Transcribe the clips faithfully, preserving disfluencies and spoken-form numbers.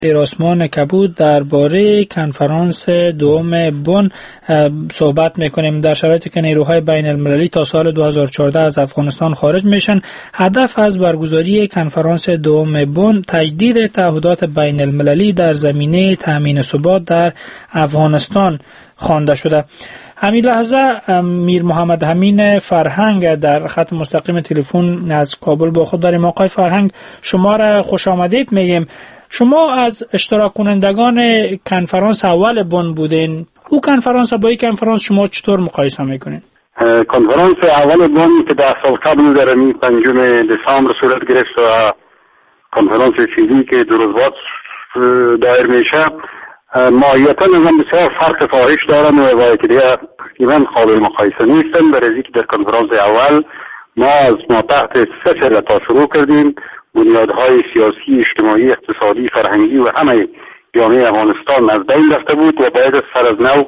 ایراسمان کبود درباره کنفرانس دوم بن صحبت میکنیم. در شرایطی که نیروهای بین المللی تا سال دو هزار و چهارده از افغانستان خارج میشن، هدف از برگزاری کنفرانس دوم بن تجدید تعهدات بین المللی در زمینه تامین ثبات در افغانستان خوانده شده. همین لحظه میر محمد امین فرهنگ در خط مستقیم تلفن از کابل با خود داریم. آقای فرهنگ، شما را خوش آمدید میگیم. شما از اشتراک کنندگان کنفرانس اول بن بودین. او کنفرانس با این کنفرانس شما چطور مقایسه میکنین؟ کنفرانس اول بن که ده سال قبل در پنجم دسامبر صورت گرفت و کنفرانس فیزیکی که دو روز بعد دایر میشه، ماهیتا نظام بسیار فرق فاحش دارن و با یکدیگر تقریبا قابل مقایسه نیستن. برای اینکه در کنفرانس اول ما از ما تحت صفر تا شروع کردیم، بنیادهای سیاسی، اجتماعی، اقتصادی، فرهنگی و همه جامعه افغانستان از بین رفته بود و باید سر از نو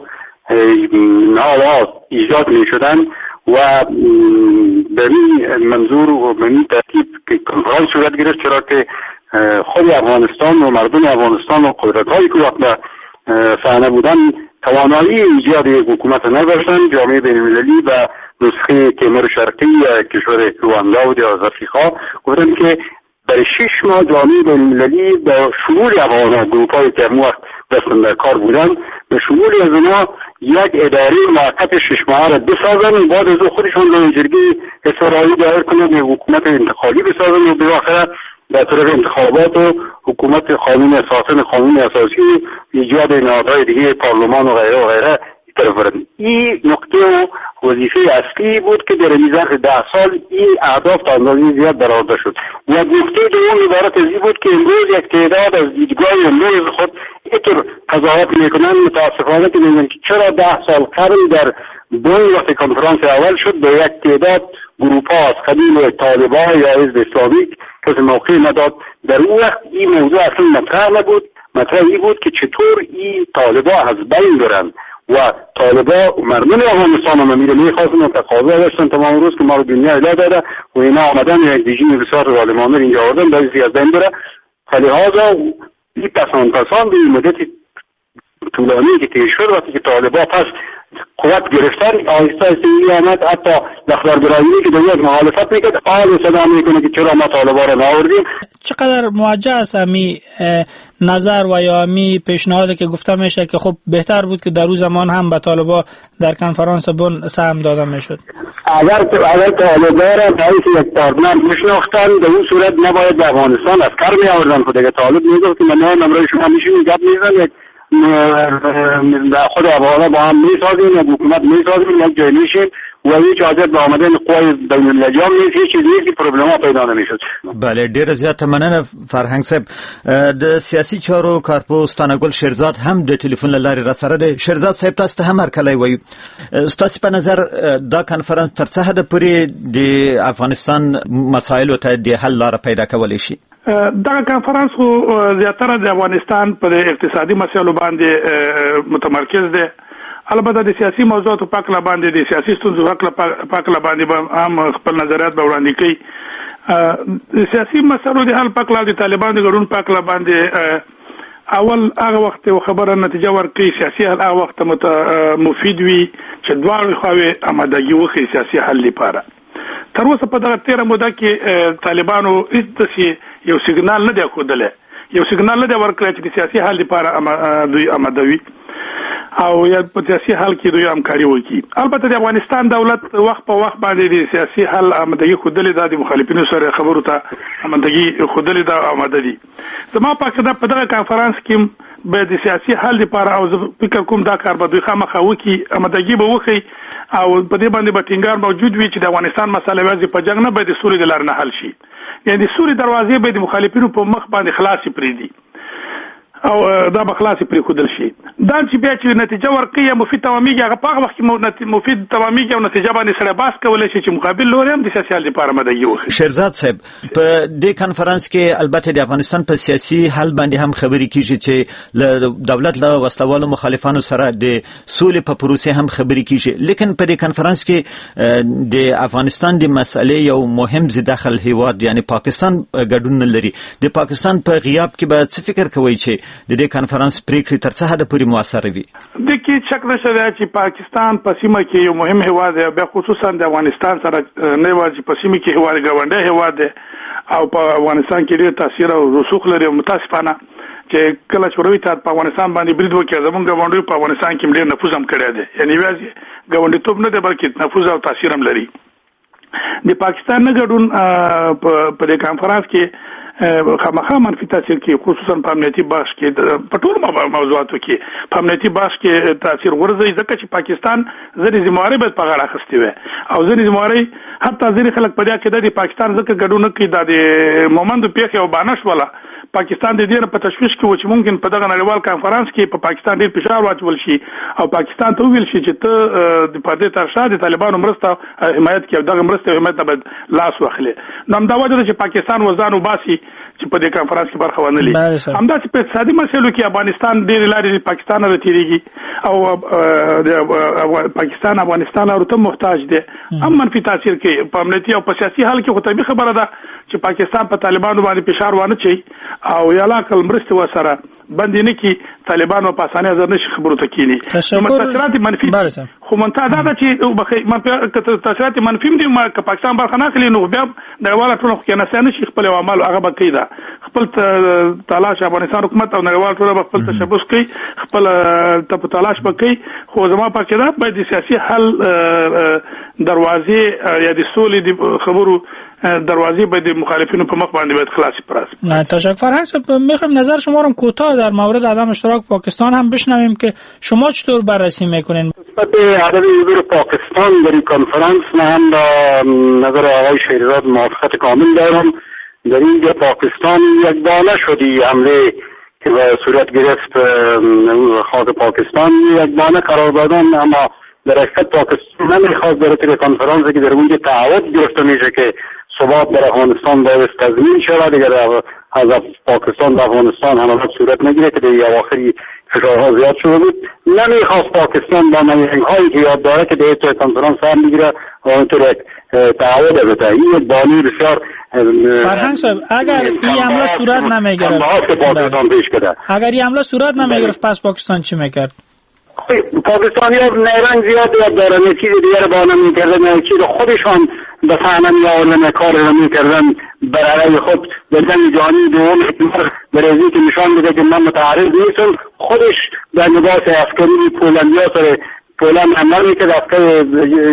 نوآت ایجاد می شدن و به این منظور و به این ترتیب که کنفرانس صورت گرفت، چرا که خود افغانستان و مردم افغانستان و قدرت‌هایی که وقت صحنه بودن توانایی ایجاد یک حکومت نداشتن. جامعه بین‌المللی و نسخه تیمور شرقی کشور رواندا و از افریقا گفتن که برای شش ماه جامعه بین‌المللی با شمول افغان‌ها، گروپ‌های که اون وقت دستن در کار بودن، به شمول از اونا یک اداره موقت شش ماه را بسازن و بعد از خودشون به جرگه اسرائیلی دایر کنند، یک حکومت انتخابی بسازن و بالاخره در طرف انتخابات و حکومت قانون اساساً قانون اساسی و ایجاد نهادهای دیگه پارلمان و غیره و غیره طرف برند. این نقطه و وظیفه اصلی بود که در ظرف ده سال این اهداف تا اندازه زیاد برآورده شد. و نقطه دوم عبارت از این بود که امروز یک تعداد از دیدگاه امروز خود اینطور قضاوت میکنند متاسفانه که میگن که چرا ده سال قبل در بن وقت کنفرانس اول شد به یک تعداد گروپ‌ها از قبیل طالبان یا حزب اسلامی کسی موقع نداد. در اون وقت این موضوع اصلا مطرح نبود. مطرح این بود که چطور این طالبان از بین برن و طالبان مردم افغانستان هم میره میخواستن و تقاضا داشتن تمام روز که ما رو دنیا اله داده و اینا آمدن یک رژیم بسیار ظالمانه اینجا آوردن باید از بین بره. فلهذا این پسان پسان به مدت طولانی که تیر شد وقتی که طالبان پس قوت گرفتن آهسته آهسته این آمد حتی لخدرگرایی که دنیا مخالفت میکرد آل صدا میکنه که چرا ما طالبان را نآوردیم. چقدر موجه است امی نظر و یا امی پیشنهادی که گفته میشه که خب بهتر بود که در اون زمان هم به طالبان در کنفرانس بن سهم داده میشد؟ اگر اگر طالبان را رئیس یک پارلمان میشناختن در اون صورت نباید به افغانستان عسکر می آوردن. خود اگه طالب میگفت که من نمرای شما میشین گپ میزنم خود افغان‌ها با هم میسازیم یا حکومت میسازیم یک جای میشیم و هیچ عادت به آمدن قوای بین‌المللی هم نیست، هیچ چیزی که پروبلم ها پیدا نمیشد. بله، ډیر زیات مننه فرهنګ صاحب. د سیاسي چارو کارپوس تانګل شیرزاد هم د ټلیفون له لارې را سره دی. شیرزاد صاحب تاسو ته هم هرکلی وایو. ستاسو په نظر دا کنفرانس تر څه حده پورې د افغانستان مسایلو ته د حل لاره پیدا کولی شي؟ دا کنفرانس خو زیاتره د افغانستان پر اقتصادي مسایلو باندې متمرکز دی. البته د سیاسي موضوعاتو په اړه باندې د سیاسي ستونزو په اړه باندې هم خپل نظریات به وړاندې کوي. د سیاسي مسایلو د حل په اړه د طالبانو د ګډون په اړه باندې اول هغه وخت خبره نتیجه ورکړي سیاسي حل هغه وخت مفید وي چې دواړو خواوې آمادګي وکړي سیاسي حل لپاره. تر اوسه په دغه تیره موده کې طالبانو هیڅ یو سیګنال نه دی ښودلی، یو سیګنال نه دی ورکړی چې د سیاسي حل لپاره دوی آماده وي او یا په سیاسي حل کې دوی همکاري وکړي. البته د افغانستان دولت وخت په وخت باندې د سیاسي حل آمادګي ښودلې ده، د مخالفینو سره خبرو ته آمادګي ښودلې ده، آماده دي. زما په عقیده په دغه کنفرانس کې به د سیاسي حل لپاره او زه فکر کوم دا کار به دوی خامخا وکړي، آمادګي به وکړي او په دې باندې به ټینګار موجود وي چې د افغانستان مسله یوازې په جنګ نه به د سولې د لارې نه حل شي. یعنې د سولې دروازې به د مخالفینو په مخ باندې خلاصې پرېږدي. او دا به خلاص پرې خودل شي. دا چې بیا چې نتیجه ورکړي یا مفید تمامېږي هغه په هغه وخت کې مفید تمامېږي او نتیجه باندې سره باس کولی شي چې مقابل لوري هم د سیاسي حل لپاره مدعي وکړي. شیرزاد صاحب په دې کنفرانس کې البته د افغانستان په سیاسي حل باندې هم خبرې کیږي چې له دولت له وسلوالو مخالفانو سره د سولې په پروسې هم خبرې کیږي، لیکن په دې کنفرانس کې د افغانستان د مسلې یو مهم ځداخل هیواد یعنی پاکستان ګډون لري. د پاکستان په غیاب کې به څه فکر کوي چې د دې کنفرانس پریکړې تر څه حد پورې موثر وي؟ د کې شک نشته چې پاکستان په سیمه کې یو مهم هیواد دی، بیا خصوصا د افغانستان سره نه واجب په سیمه کې هیواد ګاونډي هیواد دی او په افغانستان کې ډېر تاثیر او رسوخ لري. متاسفانه چې کله چې وروي ته په افغانستان باندې برید وکړي زمونږ ګاونډي په افغانستان کې ډېر نفوذ هم کړی دی، یعنی واځي ګاونډي توپ نه دی بلکې نفوذ او تاثیر هم لري. د پاکستان نه ګډون په دې کنفرانس کې خامخا منفي تاثیر کوي، خصوصا په امنیتي بحث کې په ټولو موضوعاتو کې په امنیتي بحث کې تاثیر ورځي، ځکه چې پاکستان ځینې ذمہواري به په غاړه اخیستې وي او ځینې ذمہواري حتی ځینې خلک په دې کې د پاکستان ځکه ګډون کوي دا د مومند پیښې او بانش ولا پاکستان د دې په تشویش کې و چې ممکن په دغه نړیوال کانفرنس کې په پاکستان ډېر فشار واچول شي او پاکستان ته ویل شي چې ته د پردې تر شا د طالبانو مرسته حمایت کوي، دغه مرسته حمایت به لاس واخلي. نو همدا وجه ده چې پاکستان وزن وباسي چې په دې کانفرنس کې برخه ونه لري. همدا چې په اقتصادي مسایلو کې افغانستان ډېر لارې پاکستان ته تیریږي او پاکستان افغانستان ورته محتاج دی، هم منفي تاثیر کوي په امنیتي او په سیاسي حل کې. خو طبيعي خبره ده چې پاکستان په طالبانو باندې فشار وانه چي او یالا کل مرسته وسره باندې نه کی طالبانو په اسانه ځر نشي خبرو ته کینی. نو تاثیرات منفي خو منتها دا چې بخې تاثیرات منفي دي ما که پاکستان برخه نه کړي نو بیا نړیوال ټول خو نه سنه شي خپل عمل هغه به کیدا خپل تلاش افغانستان حکومت او نړیوال ټول خپل تشبث کوي خپل ته تلاش وکړي. خو زما په کې دا باید سیاسي حل دروازې یا د سولې د خبرو دروازه به د مخالفینو په مخ باندې باید خلاص پراست. تشکر هست. میخوام نظر شما رو کوتاه در مورد عدم اشتراک پاکستان هم بشنویم که شما چطور بررسی میکنین؟ نسبت عدم حضور پاکستان در این کنفرانس من با نظر آقای شیرزاد موافقت کامل دارم. در اینجا پاکستان یک دانه شدی حمله که به صورت گرفت خاک پاکستان یک دانه قرار دادن، اما در حقیقت پاکستان نمیخواست در طول کنفرانسی که در اونجا تعهد گرفته میشه که ثبات در افغانستان باید تضمین شود، دیگر از پاکستان در افغانستان حملات صورت نگیره که در اواخری فشارها زیاد شده بود. نمیخواست پاکستان با نمیهنگهایی که یاد داره که در طول کنفرانس هم میگیره و اونطور تعهد بده. این یک بانی بسیار فرهنگ صاحب اگر این حمله صورت نمیگرفت اگر این حمله صورت نمیگرفت پس پاکستان چی میکرد؟ پاکستانی ها نیرنگ زیاد یاد دارن، یک چیز دیگر با آنها میکردن، یک چیز خودشان به صحنه میآوردن، کار را میکردن برای خود. در جنگ جهانی دوم هیتلر برای که نشان بده که من متعرض نیستم، خودش در لباس عسکری پولندیا سره پولند عمل میکرد، عسکر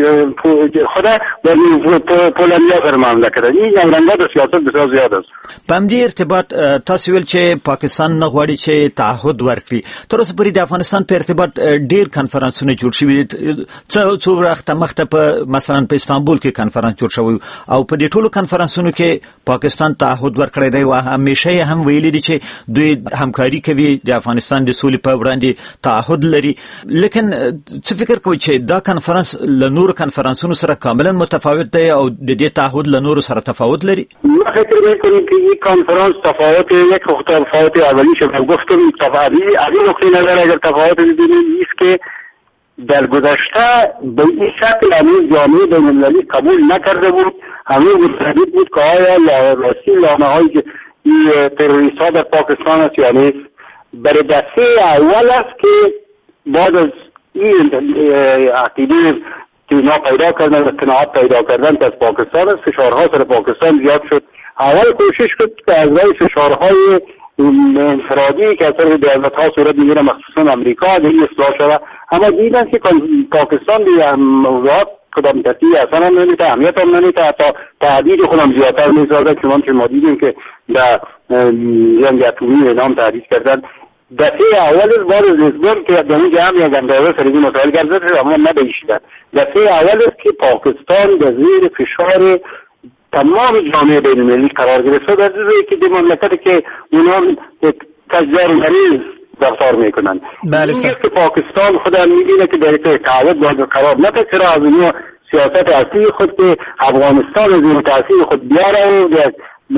خدا در پولندیا سره معامله کرد. این نیرنگ‌ها در سیاست بسیار زیاد است. په همدې ارتباط تاسو ویل چې پاکستان نه غواړي چې تعهد ورکړي. تر اوسه پورې د افغانستان په ارتباط ډېر کنفرانسونه جوړ شوي دي، څو څو وخت مخته په مثلا په استانبول کې کنفرانس جوړ شوی او په دې ټولو کنفرانسونو کې پاکستان تعهد ورکړی دی او همیشه هم ویلي دي چې دوی همکاري کوي، د افغانستان د سولې په وړاندې تعهد لري. لیکن څه فکر کوئ چې دا کنفرانس له نورو کنفرانسونو سره کاملا متفاوت دی او د دې تعهد له نورو سره تفاوت لري؟ ما فکر میکنم که این کنفرانس تفاوت یک تفاوت اولیش رو گفتم تفاوتی از این نقطه نظر اگر تفاوت ببینیم است که در گذشته به این شکل همین جامعه بین‌المللی قبول نکرده بود، همین متردد بود که آیا راستی لانه‌هایی که این تروریست‌ها در پاکستان است یا نیست. برای دسته اول است که بعد از این عقیده که اینا پیدا کردن و قناعت پیدا کردن که از پاکستان است، فشارها سر پاکستان زیاد شد. اول کوشش کرد که از رای فشارهای انفرادی که از طرف دولت‌ها صورت میگیره مخصوصا امریکا این اصلاح شده، اما دیدن که پاکستان به موضوعات کدام ترتیب اصلا هم نمیده، اهمیت هم نمیده، حتی تهدید خودم زیادتر میسازه. چون ما دیدیم که در جنگ اتمی اعلام تهدید کردن. دفعه اول بعد از لیسبون که در اون جمع یک اندازه سر این مسائل گرزده شد اما ندهیشده. دفعه اول است که پاکستان در زیر فشار تمام جامعه بین‌المللی قرار گرفته، در جزایی که دی مملکتی که اونا تجار مریض رفتار میکنن. بله این که پاکستان خودم میبینه که در یک تعهد باید قرار نده، چرا از اینو سیاست اصلی خود که افغانستان از این تاثیر خود بیاره و در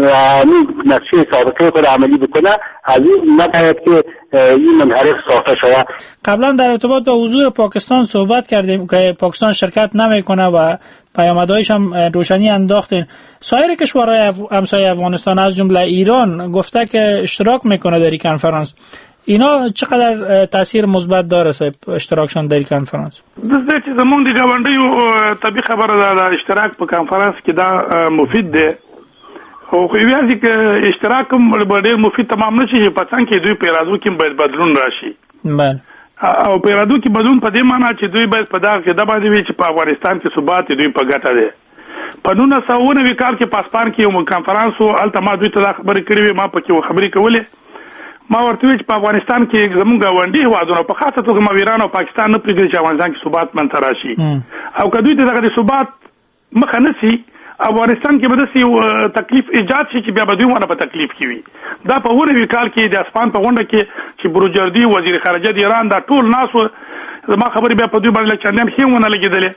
نقشه سابقه خود عملی بکنه، از این نباید که این منحرف ساخته شود. قبلا در ارتباط با حضور پاکستان صحبت کردیم که پاکستان شرکت نمیکنه و پیامدهایش هم روشنی انداختین. سایر کشورهای همسایه افغانستان از جمله ایران گفته که اشتراک میکنه در این کنفرانس. اینا چقدر تاثیر مثبت داره صاحب اشتراکشون در این کنفرانس؟ دغه چې زمونږ د ګاونډیو طبي خبره ده د اشتراک په کنفرانس کې دا مفید دی او خو بیا چې اشتراک هم ډېر مفید تمام نه شي په څنګه کې دوی په ارادو کې باید بدلون راشي. بله. او په ارادو کې بدلون په دې معنی چې دوی باید په دغه کې د باندې وي چې په افغانستان کې ثبات دوی په ګټه ده. په نولس سوه نوي کال کې پاسپان کې یو کنفرانس او التما دوی ته خبرې کړې ما پکې خبرې کولې. ما ورته وی چې په افغانستان کې زموږ غونډي هوادونه په خاصه توګه ما ایران او پاکستان نه پریږدي چې افغانستان کې ثبات منځ راشي او کدوې ته دغه ثبات مخه نسی افغانستان کې به داسې تکلیف ایجاد شي چې بیا به دوی ونه په تکلیف کې وي. دا په ورې کال کې د اسپان په غونډه کې چې بروجردي وزیر خارجه د ایران دا ټول ناسو زما خبرې بیا په دوی باندې چندان خېونه لګیدلې.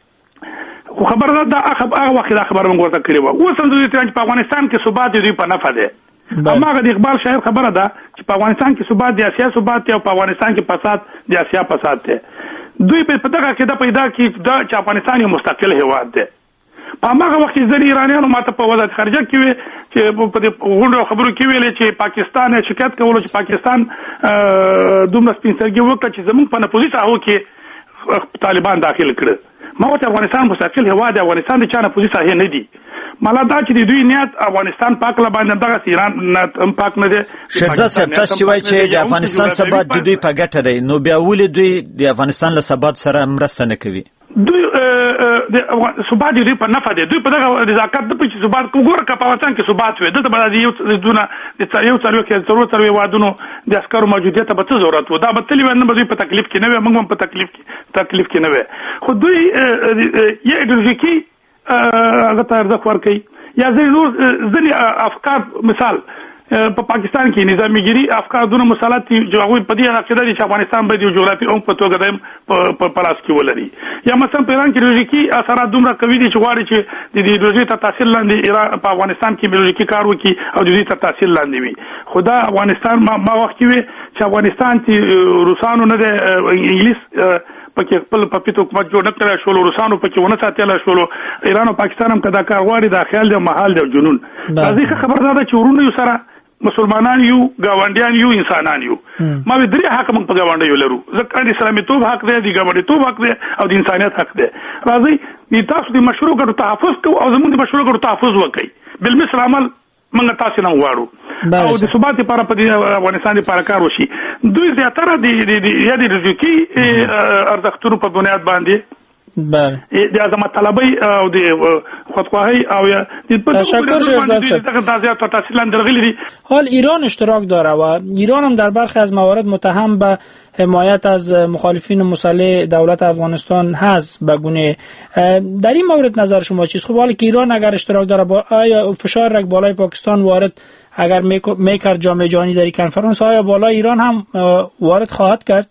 خو خبره ده هغه وخت دا خبره موږ ورته کړې و. اوس هم دوی ته په افغانستان کې ثبات دوی په نفع ده. اما هغه د اقبال شاعر خبره ده چې په افغانستان کې ثبات د اسیا ثبات او په افغانستان کې فساد د اسیا فساد ده. دوی په دغه کې دا پیدا کی دا چې افغانستان یو مستقل هیواد ده. په هغه وخت کې ځینې ایرانیانو ماته په وزارت خارجه کې وی چې په دې غونډو خبرو کې ویل چې پاکستان شکایت کول چې پاکستان دومره سپینسرګي وکړي چې زموږ په نفوذي ساحو کې طالبان داخل کړي. ما وته افغانستان مستقل هیواد افغانستان د چا نفوذي ساحه نه دي. مالا دا چې دوی نیت افغانستان پاک لا باندې دغه ایران نه پاک نه دي. شهزاد صاحب تاسو چې وایي چې د افغانستان ثبات د دوی په ګټه دی، نو بیا ولې دوی د افغانستان له ثبات سره مرسته نه کوي؟ دوی د ثبات دوی په نفع دي. دوی په دغه رضاکت د پچ ثبات وګوره که په افغانستان کې ثبات وي د باندې یو دونه د یو څلور کې ضرورت څلور وادونو د عسکرو موجودیت به څه ضرورت و دا به تللی نه به دوی په تکلیف کې نه وي، موږ هم په تکلیف کې تکلیف کې نه وي. خو دوی یې ایدئولوژیکي هغه ته ارزښت ورکوي یا ځینې افکار مثال په پاکستان کې نظاميګيري افکار دونه مسلط دي چې هغه په دې عقیده دي چې افغانستان به د جغرافي او په توګه د په پلاس کې ولري. یا مثلا په ایران کې ایدئولوژیکي اثرات دومره قوي دي چې غواړي چې د ایدئولوژي تر تاثیر لاندې ایران په افغانستان کې ایدئولوژیکي کار وکړي او د دې تر تاثیر لاندې وي. خدا افغانستان ما, ما وخت کې چې افغانستان چې روسانو نه د انګلیس پکې خپل په پیټو حکومت جوړ نه کړی شول، روسانو پکې ونه ساتل شول، ایران او پاکستان هم کدا کار غواړي د خیال د محل د جنون. ځکه خبردار ده چې ورونه یو سره مسلمانان یو، گاونډیان یو، انسانان یو. ما به درې حق موږ په گاونډیو لرو. ځکه د اسلامي توب حق دی، د گاونډیتوب حق دی او د انسانیت حق دی. راځي د تاسو د مشروع ګټو تحفظ کوو او زموږ د مشروع ګټو تحفظ وکړي. بالمثل عمل موږ تاسو نه غواړو او د ثبات لپاره په افغانستان لپاره کار وشي. دوی زیاتره د یا د رزقي ارزښتونو په بنیاد باندې بله د عظمت طلبي او د خودخواهی او د تشکر شهزاد صاحب تاسو تاسو لاندرغلی دي. حال ایران اشتراک داره و ایران هم در برخی از موارد متهم به حمایت از مخالفین مسلح دولت افغانستان هست. به گونه در این مورد نظر شما چیست؟ خب حالا که ایران اگر اشتراک داره با آیا فشار رگ بالای پاکستان وارد اگر میکرد جامعه جهانی در این کنفرانس آیا بالای ایران هم وارد خواهد کرد؟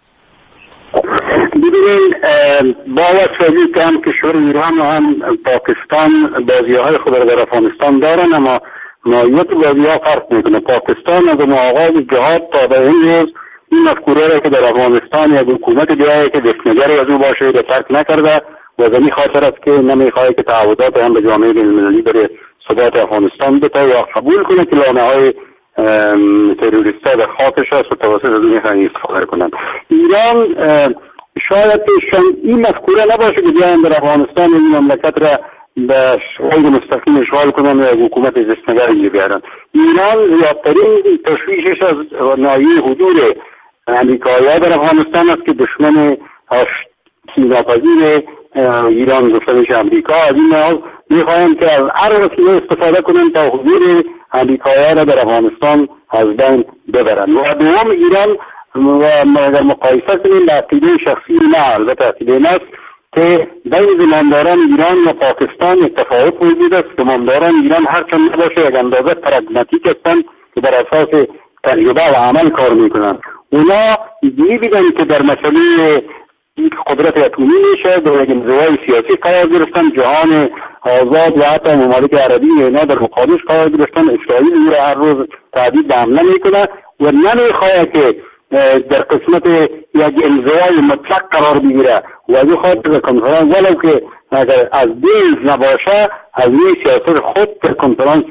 ببینید با وجه که هم کشور ایران و هم پاکستان بازی‌های خود را در افغانستان دارن، اما نوعیت بازی‌ها فرق میکنه. پاکستان از آغاز جهاد تا به این روز این مفکوره را که در افغانستان یا حکومت دیگه که دستنگری از او باشه را ترک نکرده و از این خاطر است که نمیخواد که تعهدات هم به جامعه بین‌المللی برای ثبات افغانستان بده یا قبول کنه که لانه‌های تروریستا در خاکش است و توسط از اون میخوان استفاده کنند. ایران شاید این مفکوره نباشه که بیاین در افغانستان این مملکت را به غیر مستقیم اشغال کنن و حکومت دستنگری بیارن. ایران زیادترین تشویشش از ناحیه حضور امریکایی‌ها در افغانستان است که دشمن سیناپذیر ایران گفته میشه امریکا. از این لحاظ میخواهند که از هر وسیله استفاده کنن تا حضور امریکایی‌ها را در افغانستان از بین ببرن. و دوم ایران و در مقایسه کنیم به عقیده شخصی نه، البته عقیده نست که بین زمانداران ایران و پاکستان تفاوت وجود است. زمانداران ایران هرچند نباشه یک اندازه پراگماتیک هستند که بر اساس تجربه و عمل کار میکنن. اونا میبینن که در مسئله قدرت اتمی میشه در یک انزوای سیاسی قرار گرفتن، جهان آزاد و حتی ممالک عربی اینا در مقابلش قرار گرفتن. اسرائیل او را هر روز تهدید به حمله میکنه و نمیخواد که در قسمت یک انزوای مطلق قرار بگیره و از این خاطر کنفرانس ولو که اگر از دل نباشه از این سیاست خود در کنفرانس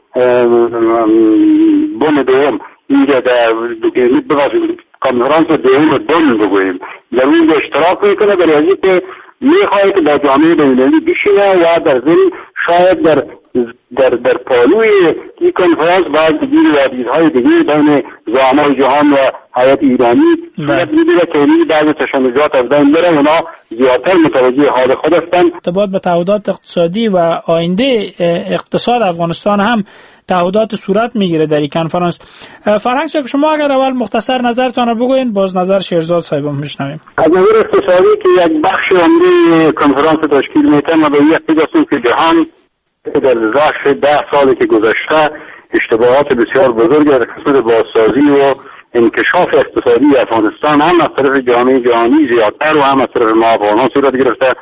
بن دوم اینجا در ببخشید کنفرانس دوم بن بگوییم در اون اشتراک میکنه، برای از اینکه میخواهد که با جامعه بین‌المللی بشینه و در ضمن شاید در در در پالوی این کنفرانس باید دیگه وادیدهای دیگه بین زعمای جهان و هیئت ایرانی صورت میگیره که این بعض تشنجات از بین بره. اونا زیادتر متوجه حال خود هستند. ارتباط به تعهدات اقتصادی و آینده اقتصاد افغانستان هم تعهدات صورت میگیره در این کنفرانس. فرهنگ صاحب شما اگر اول مختصر نظرتان رو بگوین باز نظر شیرزاد صاحب هم میشنویم. از نظر اقتصادی که یک بخش عمده کنفرانس تشکیل میده ما به یک قسم که جهان در ظرف ده سالی که گذشته اشتباهات بسیار بزرگی در قسمت بازسازی و انکشاف اقتصادی افغانستان هم از طرف جامعه جهانی زیادتر و هم از طرف ما افغانان صورت گرفته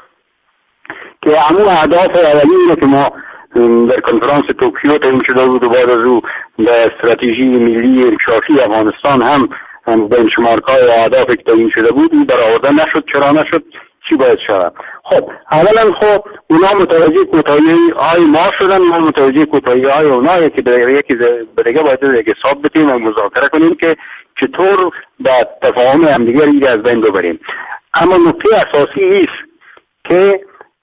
که همون اهداف اولیه که ما در کنفرانس توکیو تعیین شده بود و بعد از او به استراتژی ملی انکشافی افغانستان هم بنچمارک‌های و اهدافی که تعیین شده بود برآورده نشد. چرا نشد؟ چی باید شود؟ خب اولا خب اونا متوجه کوتاهی‌های ما شدن، ما متوجه کوتاهی‌های اونا که در یکی به دیگه باید یک حساب بدیم و مذاکره کنیم که چطور با تفاهم همدیگه رو از بین ببریم. اما نکته اساسی است که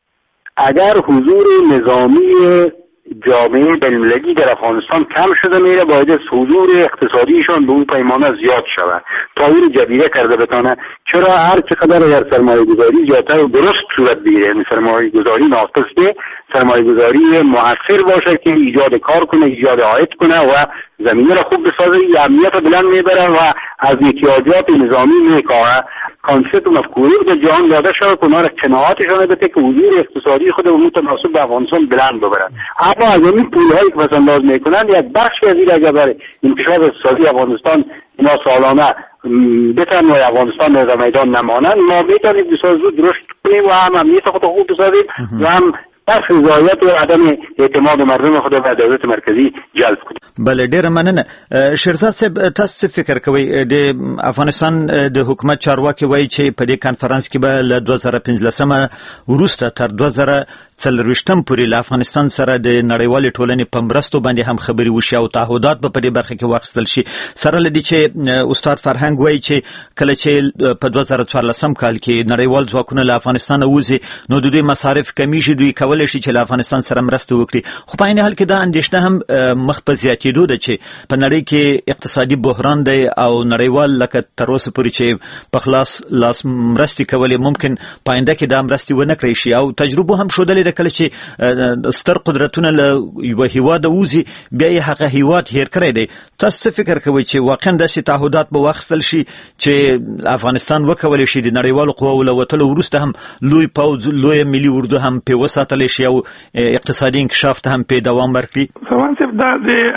اگر حضور نظامی جامعه بین‌المللی در افغانستان کم شده میره باید حضور اقتصادیشان به اون پیمانه زیاد شود تا این جبیره کرده بتانه. چرا هر چقدر اگر سرمایه گذاری زیادتر و درست صورت بگیره، یعنی سرمایه گذاری ناقصه، سرمایه گذاری مؤثر باشه که ایجاد کار کنه، ایجاد عاید کنه و زمینه را خوب بسازه، امنیت را بلند میبره و از احتیاجات نظامی میکاهه. کانسپت و مفکوره در جهان داده شود که اونا را قناعتشان بده که حضور اقتصادی خود و متناسب به افغانستان بلند ببرن. اما از این پولهایی که پس انداز میکنن یک بخشی از این اگر برای انکشاف اقتصادی افغانستان اینا سالانه بتن و افغانستان در میدان نمانند، ما میتونیم بسیار زود درست کنیم و هم امنیت خود خوب بسازیم و هم بخش رضایت و عدم اعتماد مردم خود به دولت مرکزی جلب کنیم. بله ډیره مننه. شیرزاد صاحب تاسو فکر کوئ د افغانستان د حکومت چارواکي وایي چې په دې کانفرنس کې به له دوه زره پنځلسمه وروسته تر دوه زره څلرویشتم پورې له افغانستان سره د نړیوالې ټولنې په مرستو باندې هم خبرې وشي او تعهدات به په دې برخه کې واخیستل شي. سره له دې چې استاد فرهنګ وایي چې کله چې په دوه زره څوارلسم کال کې نړیوال ځواکونه له افغانستان ووځي نو د دوی مصارف کمیږي، دوی کولی شي چې له افغانستان سره مرسته وکړي. خو په عین حال کې دا اندېښنه هم مخ په زیاتېدو ده چې په نړۍ کې اقتصادي بحران دی او نړیوال لکه تر اوسه پورې چې په خلاص لاس مرستې کولې ممکن په آینده کې دا مرستې ونه کړی شي او تجربه هم ښودلې ده کله چې ستر قدرتونه له یوه هیواده ووځي بیا یې هغه هیواد هیر کړی دی. تاسو څه فکر کوئ چې واقعا داسې تعهدات به واخیستل شي چې افغانستان وکولی شي د نړیوالو قواو له وتلو وروسته هم لوی پوځ لویه ملي اردو هم پې وساتلی شي او اقتصادي انکشاف ته هم پې دوام ورکړي؟ سوان صاحب دا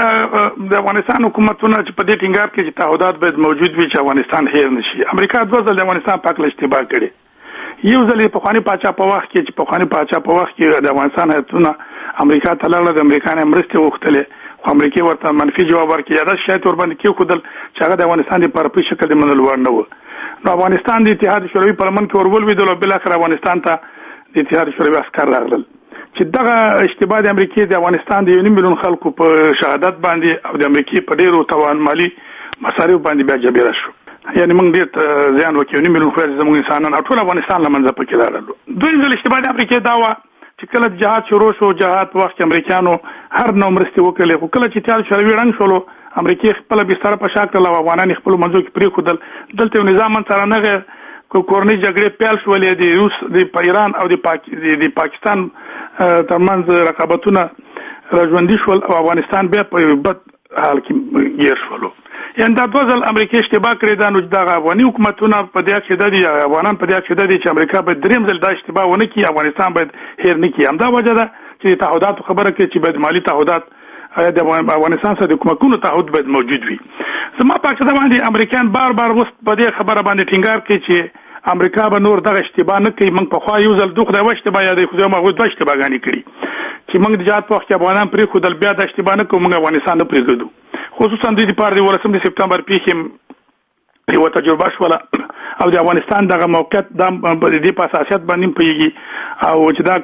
د افغانستان حکومتونه چې په دې ټینګار کې چې تعهدات باید موجود وي چې افغانستان هیر نشي. امریکا دوه ځله د افغانستان په هکله اشتباه کړې. یو ځل یې پخواني پاچا په وخت کې چې پخواني پاچا په وخت کې د افغانستان هیاتونه امریکا ته لاړل، د امریکا نه مرستې وغوښتلې خو امریکا ورته منفي جواب ورکړ. یا دا شاید ورباندې کېښودل چې هغه د افغانستان دپاره په شکل د منلو وړ نه و. نو افغانستان د اتحاد شوروي پارلمان کې ورولوېدل او بالاخره افغانستان ته د اتحاد شوروي عسکر راغلل چې دغه اشتباه د امریکا د افغانستان د یو نیم میلیون خلکو په شهادت باندې او د امریکا په ډیرو توان مالی مصارف باندې بیا جبیره شو. یعنی موږ ډېر زیان وکړو، نیم میلیون خو زموږ انسانان ټول افغانستان له منځه پکې راغلو. دویم ځل اشتباه د امریکا دا وه چې کله جهاد شروع شو، جهاد په وخت کې امریکایانو هر نوع مرستې وکړلې، خو کله چې اتحاد شوروي ړنګ شولو امریکا خپله بستره په شا کړله او افغانان یې خپلو منځو کې پرېښودل. دلته یو نظام سره نغې کورنۍ جګړې پیل شولې، د روس د ایران او د پاک د پاکستان ترمنځ رقابتونه راژوندي شول او افغانستان بیا په یو بد حال کې ګیر شولو. یعنې دا دوه ځل امریکا اشتباه کړې ده. نو دغه افغاني حکومتونه په دې عقیده دي، افغانان په دې عقیده دي چې امریکا باید درېیم ځل دا اشتباه ونه کړي، افغانستان باید هیر نه کړي. همدا وجه ده چې تعهداتو خبره کوي چې باید مالي تعهدات د افغانستان سره د کومکونو تعهد باید موجود وي. زما په څه باندې امریکایان بار بار وست په دې خبره باندې ټینګار کوي چې امریکا به نور دغه اشتباه نه کوي. موږ په خوا یو ځل دوه خدای وشته بیا د خو ما غوښتل دوه اشتباهګانی کړي چې موږ د جهاد په وخت کې افغانان پرې خو د بیا د اشتباه نه کوو، موږ افغانستان نه پرېږدو. خصوصا د دې پاره د ولسم د سپتمبر پیښې یو تجربه شوله او د افغانستان دغه موقعیت د دې په اساسیت باندې پیږي او چې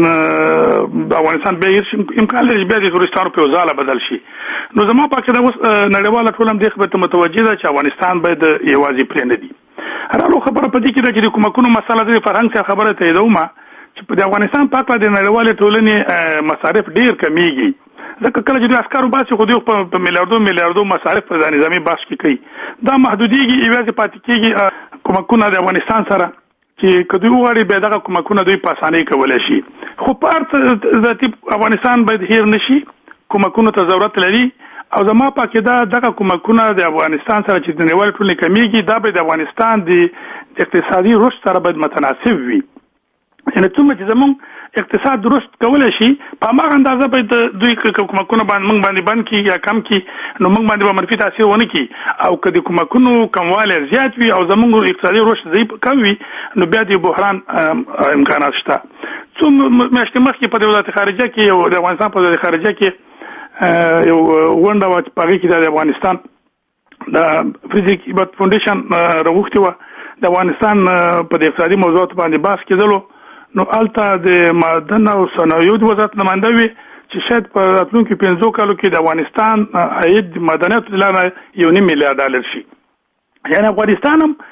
دا د افغانستان به امکان لري بیا د تورستانو په ځاله بدل شي. نو زما په څیر اوس نړیواله ټولم د خبرته متوجه ده چې افغانستان باید یوازې پرې نه دی. هرالو خبره پدې کې ده چې کومه کومه مسله د فرهنګ څخه خبره ته دومه چې په افغانستان په اړه د نړیوالې ټولنې مصارف ډیر کمیږي. ځکه کله چې د عسکرو باسي خو دوی په میلیارډو میلیارډو مصارف په نظامی بحث کې کوي، دا محدودیږي ایوازې پاتې کېږي کومکونه د افغانستان سره چې کدی وغواړي به دغه کومکونه دوی په اسانۍ کولای شي. خو په اړه ذاتي افغانستان باید هیر نشي، کومکونه ته ضرورت لري او زما په کې دا دغه کومکونه د افغانستان سره چې د نړیوال ټولنې کمیږي دا به د افغانستان د اقتصادي رشد سره باید متناسب وي. یعنی څومره چې زموږ اقتصاد درست کولای شي په هغه اندازه به دوی کومکونه باندې موږ باندې بند کی یا کم کی نو موږ باندې به منفي تاثیر ونه کی او کدي کومکونو کمواله زیات وي او زموږ اقتصادي رشد ضعیف کم وي نو بیا د بحران امکانات شته. څو مشته مخکې په وزارت خارجه کې او د افغانستان په وزارت خارجه کې یو ونده و چې په کې د افغانستان د فزیک ایبت فاونډیشن راغوښتي و د افغانستان په اقتصادي موضوعات باندې بحث کېدلو. نو الته د معدن او صنایعو د وزارت نماینده وي چې شاید په راتلونکو پنځو کالو کې د افغانستان عاید معدنیات لاره یو نیم میلیارډ ډالر شي. یعنی افغانستان هم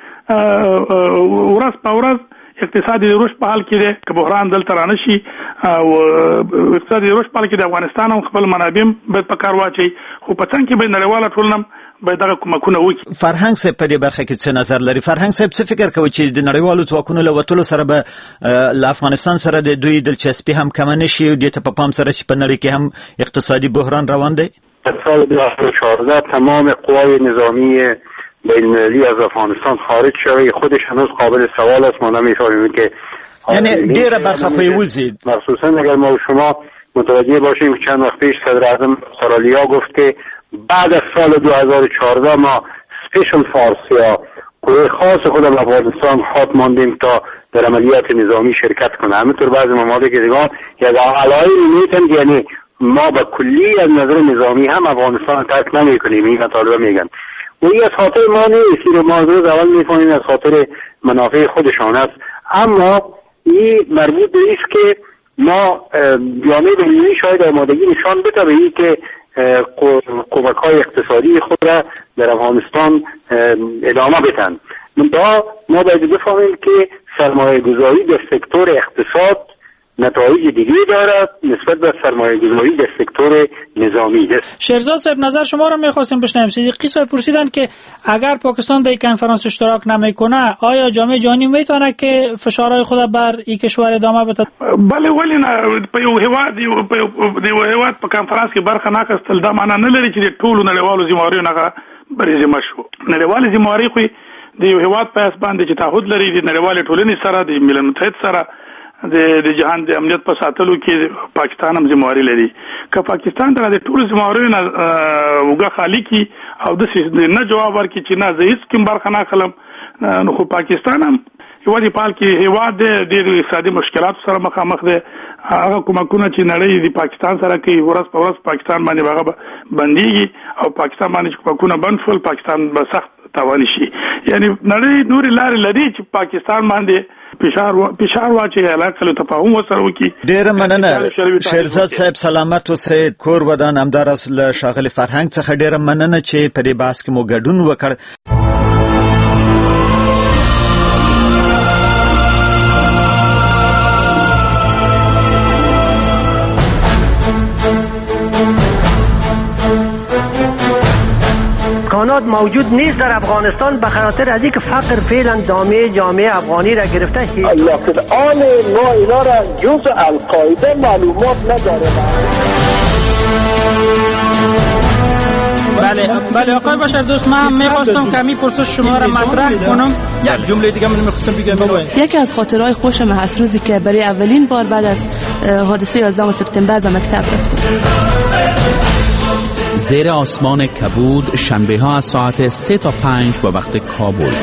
ورځ په ورځ اقتصادي رشد په حال کې دی که بحران دلته رانه شي او اقتصادي رشد په حال کې د افغانستان هم خپل منابع باید په کار واچي خو په څنګ کې به نړیواله ټولنه باید دغه کومکونه وکړي. فرهنګ صاحب په دې برخه کې څه نظر لري؟ فرهنګ صاحب څه فکر کوي چې د نړیوالو ځواکونو له وتلو سره به له افغانستان سره د دوی دلچسپي هم کم نه شي او د ته په پام سره چې په نړۍ کې هم اقتصادي بحران روان دی؟ در سال دو هزار و چهارده تمام قوای نظامی بین‌المللی از افغانستان خارج شده، خودش هنوز قابل سوال است. ما نمی‌فهمیم که یعنی ډیره برخه خو وزید، مخصوصا اگر ما شما متوجه باشیم که چند وقت پیش صدر اعظم استرالیا گفت که بعد از سال دو هزار و چهارده ما سپیشل فورس یا قوه خاص خودم افغانستان خواهد ماندیم تا در عملیات نظامی شرکت کنه. همینطور بعضی ممالک دیگه یا علایمی میتن یعنی ما به کلی از نظر نظامی هم افغانستان ترک نمی کنیم. این طالبا میگن و این از خاطر ما نیست، این رو ما روز اول میفهمیم از خاطر منافع خودشان است. اما این مربوط به است که ما جامعه بین‌المللی شاید آمادگی نشان بده به این که کمک‌های اقتصادی خود را در افغانستان ادامه بدن. منتها ما باید بفهمیم که سرمایه‌گذاری در سکتور اقتصاد نتایج دیگه دارد نسبت به سرمایه‌گذاری در سکتور نظامی است. شیرزاد صاحب نظر شما را می‌خواستیم بشنویم. صدیقی صاحب پرسیدن که اگر پاکستان در کنفرانس اشتراک نمیکنه آیا جامعه جهانی میتونه که فشارهای خود بر این کشور ادامه بده؟ بله ولی نه په یو هواد په یو هواد په کنفرانس کې برخه نه اخیستل دا معنی نه لري چې د ټولو نړیوالو ذمہوارو نه بریزه مشو. نړیوالې ذمہواري خو د یو هواد په اس باندې چې تعهد لري د نړیوالې ټولنې سره د ملل متحد سره د د جهان د امنیت په ساتلو کې پاکستان هم ذمہواری لري. که پاکستان د ټول ذمہوارو نه وګه خالی کی او د نه جواب ورکړي چې نه زه هیڅ کوم برخه نه اخلم نو خو پاکستان هم یو دی پال کې هیواد د اقتصادي مشکلات سره مخامخ دی. هغه کومکونه چې نړۍ د پاکستان سره کوي ورځ په ورځ پاکستان باندې هغه بنديږي او پاکستان باندې کومکونه بند شول پاکستان به سخت تاوان شي. یعنی نړۍ نور لارې لري چې پاکستان باندې فشار فشار واچي علاقه له تفاهم وسره وکي. ډیر مننه شیرزاد صاحب، سلامت اوسئ. کور ودان همدار له شاغلي فرهنګ څخه ډیر مننه چې په دې بحث کې مو ګډون وکړ. امکانات موجود نیست در افغانستان به خاطر از اینکه فقر فعلا دامه جامعه افغانی را گرفته است. لکن آن ما اینا را جز القاعده معلومات نداره. بله بله آقای بشر دوست، من می‌خواستم کمی پرسش شما را مطرح کنم. یک جمله دیگه من می‌خواستم بگم. یکی از خاطرهای خوشم هست روزی که برای اولین بار بعد از حادثه یازدهم سپتامبر به مکتب رفتم. زیر آسمان کبود، شنبه ها از ساعت سه تا پنج به وقت کابل.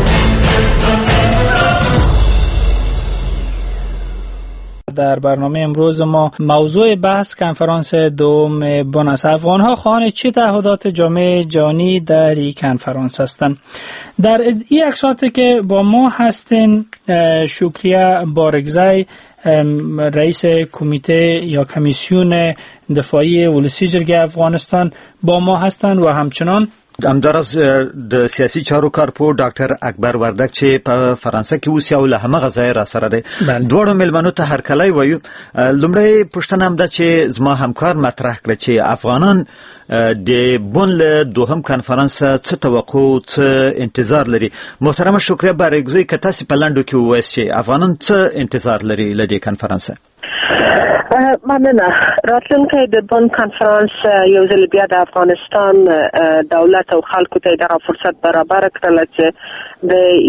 در برنامه امروز ما موضوع بحث کنفرانس دوم بن است. افغان‌ها خواهان چه تعهدات جامعه جهانی در این کنفرانس هستند؟ در این اکساتی که با ما هستین شکریه بارگزای، رئیس کمیته یا کمیسیون دفاعی ولسی جرگه افغانستان با ما هستند و همچنان همدارس د سیاسي چارو کارپو ډاکټر اکبر وردک چې په فرانسه کې اوسي او له همغه ځای را سره دی. دوړو ملمنو ته هر کله وایو. لومړی پوښتنه هم ده چې زما همکار مطرح کړ چې افغانان د بن له دوهم کنفرانس څه توقع څه انتظار لري. محترمه شکریه بارګزی که تاسو په لاندو کې وایئ چې افغانان څه انتظار لري له دې کنفرانس؟ مننه. راتلونکی د بن کنفرانس یو ځل بیا د افغانستان دولت او خلکو ته دغه فرصت برابر کړل چې د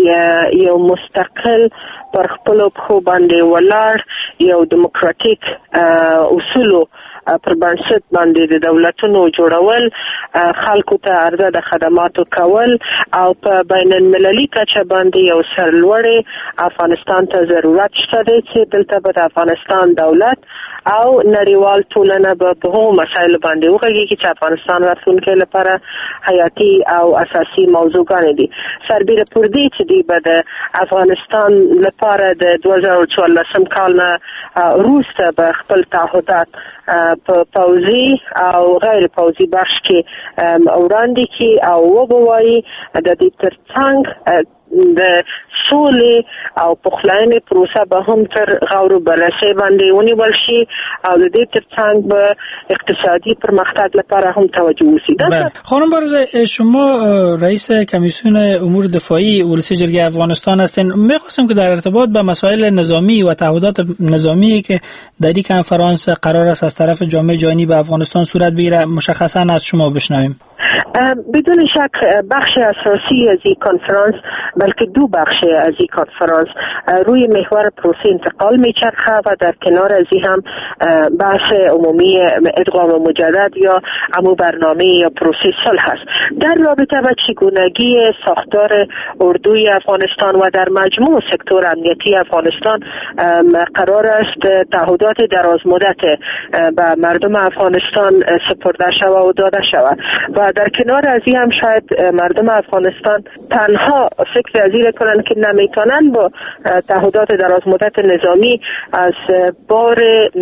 یو مستقل پر خپل خو باندې ولاړ یو دیموکراتیک اصولو پر بنسټ باندې د دولتونو جوړول، خلکو ته عرضه د خدماتو کول او په بین المللي کچه باندې یو سرلوړی افغانستان ته ضرورت شته دی چې دلته به د افغانستان دولت او نړیوال ټولنه به په هغو مسایلو باندې وغږیږي چې افغانستان راتلونکي لپاره حیاتي او اساسي موضوعګانې دي. سربیره پر دې چې دوی به د افغانستان لپاره د دوه زره څوارلسم کال نه وروسته به خپل تعهدات په پوځي او غیر پوځي بخش کې وړاندې کړي او وبوایي د دې ترڅنګ د سولې او پخلاینې پروسه به هم تر غور بررسي باندې ونیول شي او د دې ترڅنګ به اقتصادی پرمختګ لپاره هم توجه وشي. خانم بارگزای، شما رئیس کمیسیون امور دفاعی ولسی جرگه افغانستان هستین. می‌خواستم که در ارتباط با مسائل نظامی و تعهدات نظامی که در این کنفرانس قرار است از طرف جامعه جهانی به افغانستان صورت بگیره مشخصاً از شما بشنویم. بدون شک بخش اساسی از این کنفرانس، بلکه دو بخش از این کنفرانس روی محور پروسه انتقال میچرخه و در کنار از این هم بحث عمومی ادغام مجدد یا امو برنامه یا پروسه صلح است. در رابطه با چگونگی ساختار اردوی افغانستان و در مجموع سکتور امنیتی افغانستان قرار است تعهدات دراز مدت به مردم افغانستان سپرده شود و داده شود و در کنار از این هم شاید مردم افغانستان تنها فکر از این کنند که نمیتونن با تعهدات دراز مدت نظامی از بار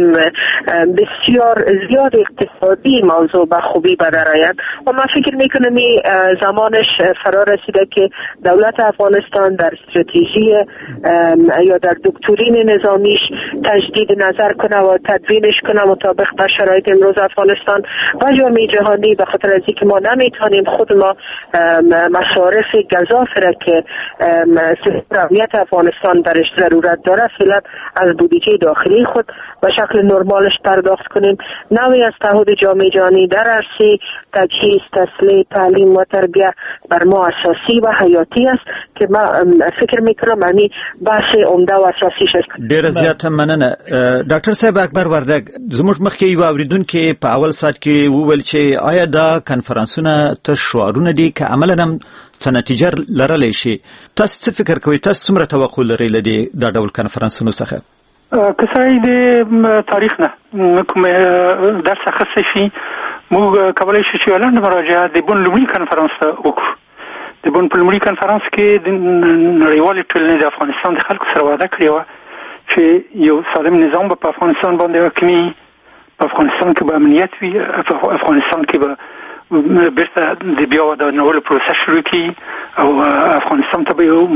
بسیار زیاد اقتصادی موضوع به خوبی بدرآید و من فکر میکنم این زمانش فرا رسیده که دولت افغانستان در استراتژی یا در دکترین نظامیش تجدید نظر کنه و تدوینش کنه مطابق با شرایط امروز افغانستان و جامعه جهانی، به خاطر از اینکه ما نمیتونیم خود ما مصارف گزاف را که امنیت افغانستان برش ضرورت داره فعلا از بودجه داخلی خود به شکل نرمالش پرداخت کنیم. نوعی از تعهد جامعه جهانی در عرصه تجهیز، تسلیح، تعلیم و تربیت بر ما اساسی و حیاتی است که ما فکر میکنم یعنی بحث عمده و اساسیش است. ډیر زیات مننه. ډاکټر صاحب اکبر وردک، زموږ مخکې یو اوریدونکو په اول سات کې وویل چې آیا دا کنفرانسونه ته شعارونه دي که عملاً هم څه نتیجه لرلی شي؟ تاسو څه فکر کوئ؟ تاسو څومره توقع لرئ له دې دا ډول کنفرانسونو څخه؟ که سړی د تاریخ نه کوم درس اخیستی شي، موږ کولی شو چې لنډه مراجعه د بن لومړي کنفرانس ته وکړو. د بن په لومړي کنفرانس کې د نړیوالې ټولنې د افغانستان د خلکو سره وعده کړې وه چې یو سالم نظام به په افغانستان باندې حاکمي، په افغانستان کې به امنیت وي، په افغانستان کې به بیرته د بیا ودانولو پروسه شروع کړي او افغانستان ته به یو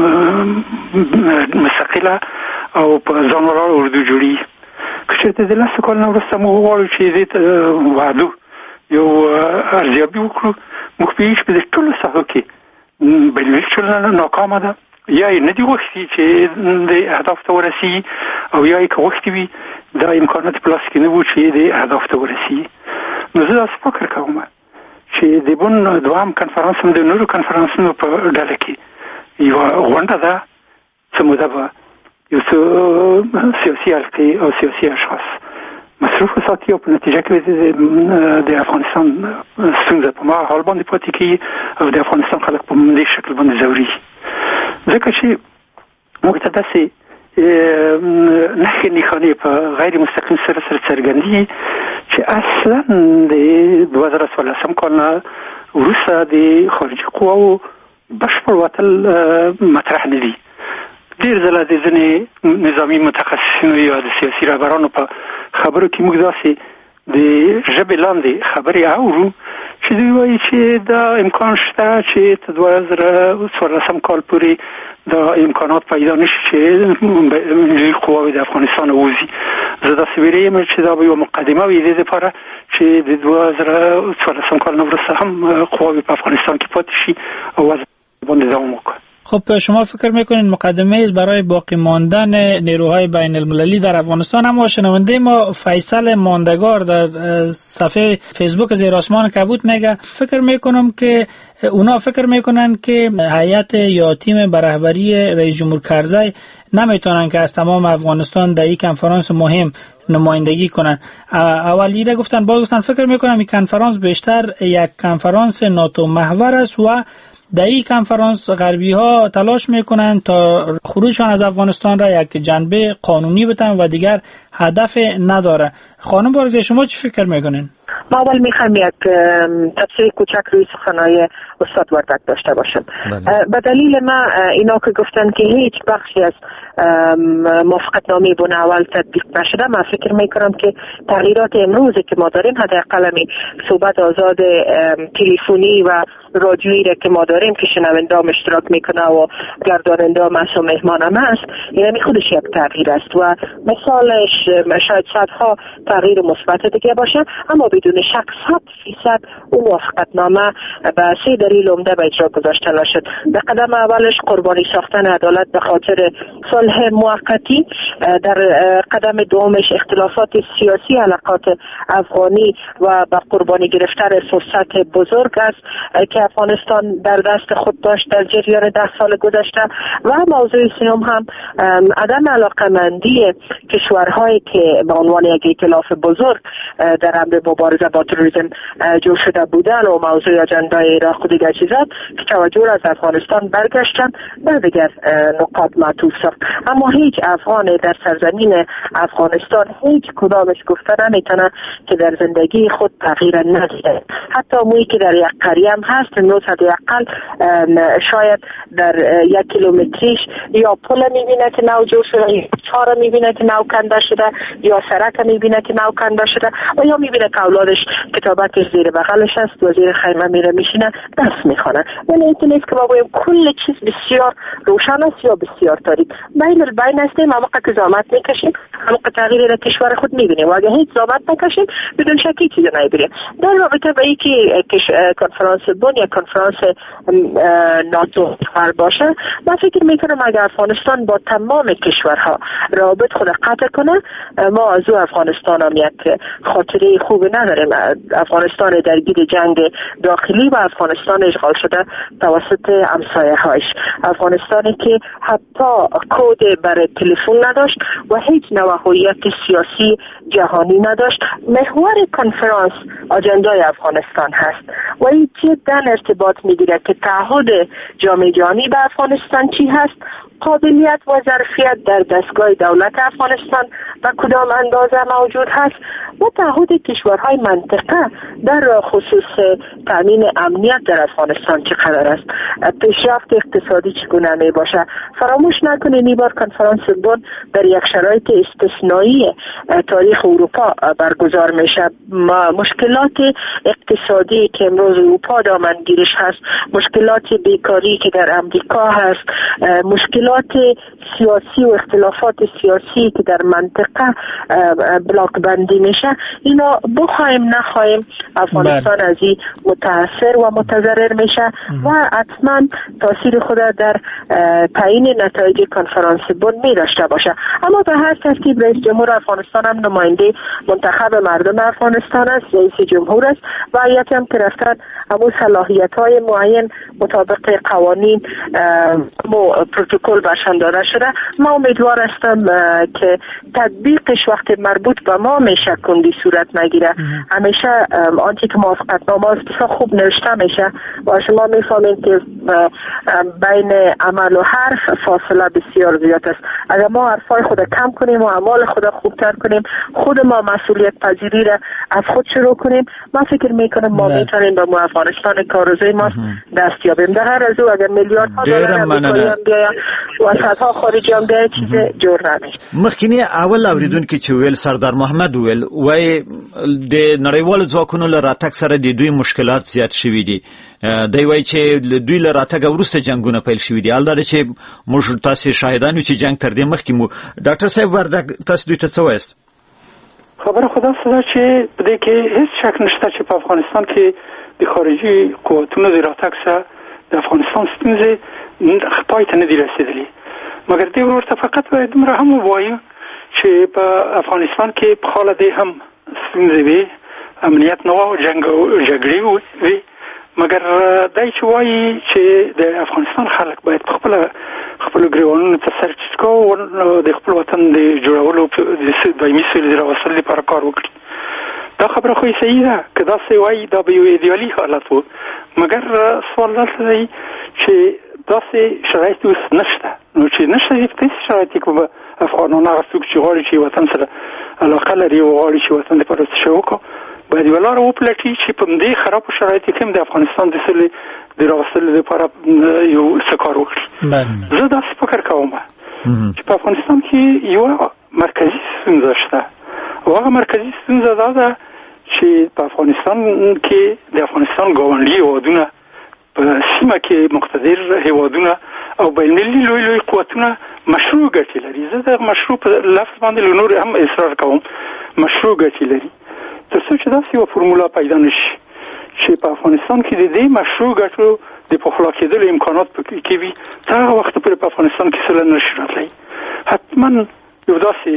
مستقله او په ځان ولاړ اردو جوړي. که چېرته د لسو کالو وروسته موږ وغواړو چې دې وعدو یو ارزیابي وکړو، موږ پوهېږو چې په دې ټولو ساحو کې بینالمللي ټولنه ناکامه ده، یا یې نه دي غوښتي چې د اهدافو ته ورسېږي او یا یې که غوښتي وي دا امکانات په لاس کې نه وو چې د اهدافو ته ورسېږي. نو زه داسې فکر کوم چې د بن دوهم کنفرانس هم د نورو کنفرانسونو په ډله کې یوه غونډه ده، څه موده به یو څه سیاسي حلقې او سیاسي اشخاص مصروف ساتي او په نتیجه کې د افغانستان ستونزه په ما حال باندې پاتې کی او د افغانستان خلک په دې شکل باندې زوري ځکه چې موږ ته داسې نښې نښانې په غیر مستقیم سره سره څرګندي چې اصلا د دوه زره څوارلسم کال نه وروسته د خارجي قواو بشپړ وتل مطرح نه دي. ډېر ځله د ځینې نظامي متخصصینو یا د سیاسي رهبرانو په خبرو کې موږ داسې د ژبې لاندې خبرې اورو چې دوی وایي چې دا امکان شته چې تر دوه زره څوارلسم کال پورې دا امکانات پیدا نشي چې ملي قواوې د افغانستان ووځي. زه داسې ویریم چې دا به یوه مقدمه وي دې دپاره چې د دوه زره څوارلسم کال نه وروسته هم قواوې په افغانستان کې پاتې شي او وضع باندې دوام وکړي. خب شما فکر میکنید مقدمه است برای باقی ماندن نیروهای بین المللی در افغانستان؟ اما شنونده ما فیصل ماندگار در صفحه فیسبوک زیر آسمان کبود میگه فکر میکنم که اونا فکر میکنن که هیئت یا تیم به رهبری رئیس جمهور کرزی نمیتونن که از تمام افغانستان در یک کنفرانس مهم نمایندگی کنن. اولیه گفتن باز گفتن فکر میکنم این کنفرانس بیشتر یک کنفرانس ناتو محور است و در این کنفرانس غربی ها تلاش میکنن تا خروجشان از افغانستان را یک جنبه قانونی بدن و دیگر هدف نداره. خانم بارگزی شما چی فکر میکنین؟ ما اول میخوام یک تفسیر کوچک روی سخنهای استاد وردک داشته باشم. به دلیل ما اینا که گفتن که هیچ بخشی از موافقتنامه بن اول تطبیق نشده، من فکر میکنم که تغییرات امروزی که ما داریم حداقل می صحبت آزاد تلفنی و رادیویی را که ما داریم که شنونده هم اشتراک میکنه و گرداننده هم و مهمان هم هست، یعنی خودش یک تغییر است و مثالش شاید صدها تغییر مثبت دیگه باشه، اما بدون شک صد فیصد اون موافقتنامه به سه دلیل عمده به اجرا گذاشته نشد. به قدم اولش قربانی ساختن عدالت به خاطر صلح موقتی، در قدم دومش اختلافات سیاسی علاقات افغانی و به قربانی گرفتن فرصت بزرگ است که افغانستان در دست خود داشت در جریان ده سال گذشته، و موضوع سوم هم عدم علاقه‌مندی کشورهایی که به عنوان یک ائتلاف بزرگ در امر مبارزه با تروریسم جور شده بودن و موضوع اجندای عراق و دیگر چیزات که توجه از افغانستان برگشتن و دیگر نقاط معطوف ساخت. اما هیچ افغان در سرزمین افغانستان هیچ کدامش گفته نمیتونه که در زندگی خود تغییر ندیده. حتی مویی که در یک قریه هم هست امروز حداقل شاید در یک کیلومتریش یا پل میبینه که نو جور شده، یا چهار میبینه که نو کنده شده، یا سرک میبینه که نو کنده شده، و یا میبینه که اولادش کتابکش زیر بغلش است و زیر خیمه میره میشینه درس میخونه. یعنی این نیست که ما باید کل چیز بسیار روشن است یا بسیار تاریک. بین البین هستیم، اما که زحمت میکشیم اما که تغییر در کشور خود میبینیم و اگه هیچ زحمت نکشیم بدون شکی چیزی نمیبینیم. در رابطه با اینکه کنفرانس بن یا کنفرانس ناتو محور باشه، من فکر میکنم اگر افغانستان با تمام کشورها رابط خود قطع کنه، ما از او افغانستان هم یک خاطره خوبی نداریم. افغانستان درگیر جنگ داخلی و افغانستان اشغال شده توسط همسایه‌هایش، افغانستانی که حتی کد برای تلفن نداشت و هیچ نوع هویت سیاسی جهانی نداشت. محور کنفرانس اجندای افغانستان هست و این جدا ارتباط میگیره که تعهد جامعه جهانی به افغانستان چی هست، قابلیت و ظرفیت در دستگاه دولت افغانستان و کدام اندازه موجود هست و تعهد کشورهای منطقه در خصوص تامین امنیت در افغانستان چقدر است، پیشرفت اقتصادی چگونه می باشه. فراموش نکنید این بار کنفرانس بن در یک شرایط استثنایی تاریخ اروپا برگزار میشه. مشکلات اقتصادی که امروز اروپا دامنگیرش هست، مشکلات بیکاری که در امریکا هست، مشکلات سیاسی و اختلافات سیاسی که در منطقه بلاک بندی میشه، اینا بخوایم نخوایم افغانستان از این متاثر و متضرر میشه و حتما تاثیر خود در تعیین نتایج کنفرانس بن می داشته باشه. اما به هر ترتیب رئیس جمهور افغانستان هم نماینده منتخب مردم افغانستان است، رئیس جمهور است و هیئتی هم که رفتن همون صلاحیت های معین مطابق قوانین و پروتکل کل برشان داده شده. ما امیدوار هستم که تطبیقش وقت مربوط به ما میشه کندی صورت نگیره. همیشه آنچه که موافقتنامه است بسیار خوب نوشته میشه و شما میفهمید که بین عمل و حرف فاصله بسیار زیاد است. اگر ما حرفای خود کم کنیم و اعمال خود خوبتر کنیم، خود ما مسئولیت پذیری را از خود شروع کنیم، ما فکر میکنم ما میتونیم به افغانستان کارزوی ما دست یابیم. در هر از او اگر میلیاردها دلار امریکایی بیایم و صدها خارجی هم بیاید چیز جور نمیشه. مخکینی اول اوریدونکو چې ویل سردار محمد ویل وای د نړیوالو ځواکونو له راتګ سره د دوی مشکلات زیات شوي دي. دی وای چې دوی له راتګ وروسته جنگونه پیل شوي دي. البته چې موږ تاسو شاهدانو چې جنگ تر دې مخکې مو ډاکټر صاحب ورته تاسو دوی ته څه وایست؟ خبره خدا سره چې په دې کې هیڅ شک نشته چې په افغانستان کې د خارجي قوتونو د راتګ سره د افغانستان ستونزې پای ته نه دي رسېدلې. مګر دې ورته فقط باید دومره هم ووایو چې په افغانستان کې په حال دې هم ستونزې وي، امنیت نه و، جنګ او جګړې وي. مګر دای چې وایي چې د افغانستان خلک باید خپل خپل ګریوانونو ته سر ټیټ کړي او د خپل وطن د جوړولو د دایمي سولې د راوستلو لپاره کار وکړي. دا خبره خو صحیح ده که داسې وایي دا به یو ایدیالي حالت و. مګر سوال دلته دی چې داسې شرایط اوس نشته. نو چې نشته په داسې شرایطو کې به افغانان هغه څوک چې غواړي چې وطن سره علاقه لري او غواړي چې وطن لپاره څه شی وکړي باید یوه لاره وپلټي چې په دې خرابو شرایطو کې هم د افغانستان د سولې د راوستلو لپاره یو څه کار وکړي. زه داسې فکر کوم چې په افغانستان کې یوه مرکزي ستونزه شته او هغه مرکزي ستونزه دا ده چې په افغانستان کې د افغانستان ګاونډي هېوادونه په سیمه کې مقتدر هېوادونه او بین‌المللي لوی لوی قوتونه مشروع ګټې لري. زه د مشروع په لفظ باندې له نورو هم اصرار کوم، مشروع ګټې لري. تر څو چې داسې یوه فرموله پیدا نشي چې په افغانستان کې د دې مشروع ګټو د پخلا کېدلو امکانات پکې وي، تر هغه وخته پورې په افغانستان کې سوله نشي راتلی. حتما یو داسې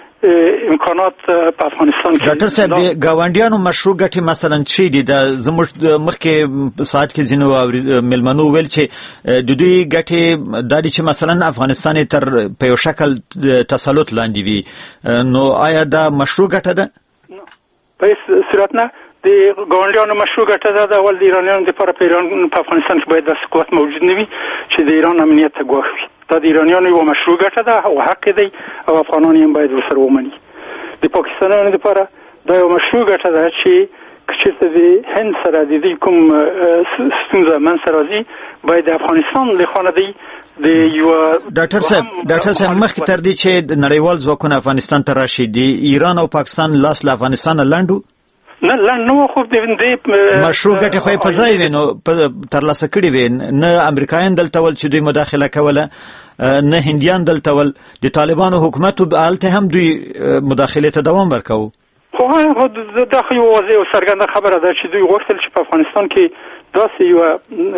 امکانات په افغانستان کې ډاکټر صاحب د ګاونډیانو مشروع ګټې مثلا څه دي؟ د زموږ مخکې ساعت کې ځینو ملمنو ویل چې د دوی ګټې دا دي چې مثلا افغانستان تر په یو شکل تسلط لاندې وي. نو آیا دا مشروع ګټه ده؟ په هیڅ صورت نه. د ګاونډیانو مشروع ګټه دا ده اول د ایرانیانو دپاره په ایران په افغانستان کې باید داسې قوت موجود نه وي چې د ایران امنیت ته ګواښ وي. دا د ایرانیانو یوه مشروع ګټه ده او حق دی او افغانان هم باید ورسره ومني. د پاکستانیانو دپاره دا یوه مشروع ګټه ده چې که چېرته د هند سره د دوی کوم ستونزه منځته راځي باید د افغانستان له خوا نه دی د یوه ډاکټر صاحب ډاکټر صاحب مخکې تر دې چې نړیوال ځواکونه افغانستان ته راشي د ایران او پاکستان لاس له افغانستانه لنډ نه لنډ نه و، خو د مشروع ګټې خو یې په ځای وې نو ترلاسه کړي وې. نه امریکایان دلته ول چې دوی مداخله کوله، نه هندیان دلته ول. د طالبانو حکومت هلته هم دوی مداخلې ته دوام ورکاوه. خو دا خو یوه واضح او څرګنده خبره ده چې دوی غوښتل چې په افغانستان کې داسې یوه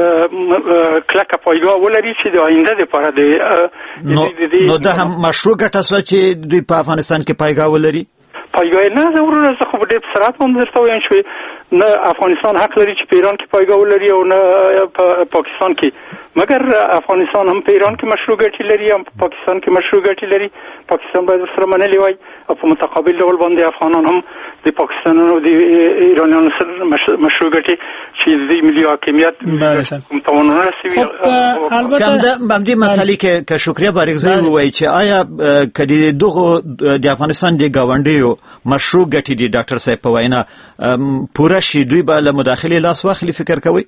کلکه پایګاه ولري چې د آینده دپاره د نو دا هم مشروع ګټه سوه چې دوی په افغانستان کې پایګاه ولري؟ پایګاه نه زه وروره زه خو په ډېر سرعت باندې درته وایم چې نه افغانستان حق لري چې په ایران کې پایګاه ولري او نه په پاکستان کې. مګر افغانستان هم په ایران کې مشروع ګټې لري، هم په پاکستان کې مشروع ګټې لري. پاکستان باید ورسره منلې وای او په متقابل ډول باندې افغانان هم د پاکستانیانو او د ایرانیانو سره مشروع ګټې چې د دوی ملي حاکمیت کوم تاوانونه رسوي. کوم د همدې مسلې کې که شکریه بارکزی ووایي چې آیا که د دغو د افغانستان د ګاونډیو مشروع ګټې دي ډاکټر صاحب په وینا پوره شي دوی به له مداخلې لاس واخلي فکر کوئ؟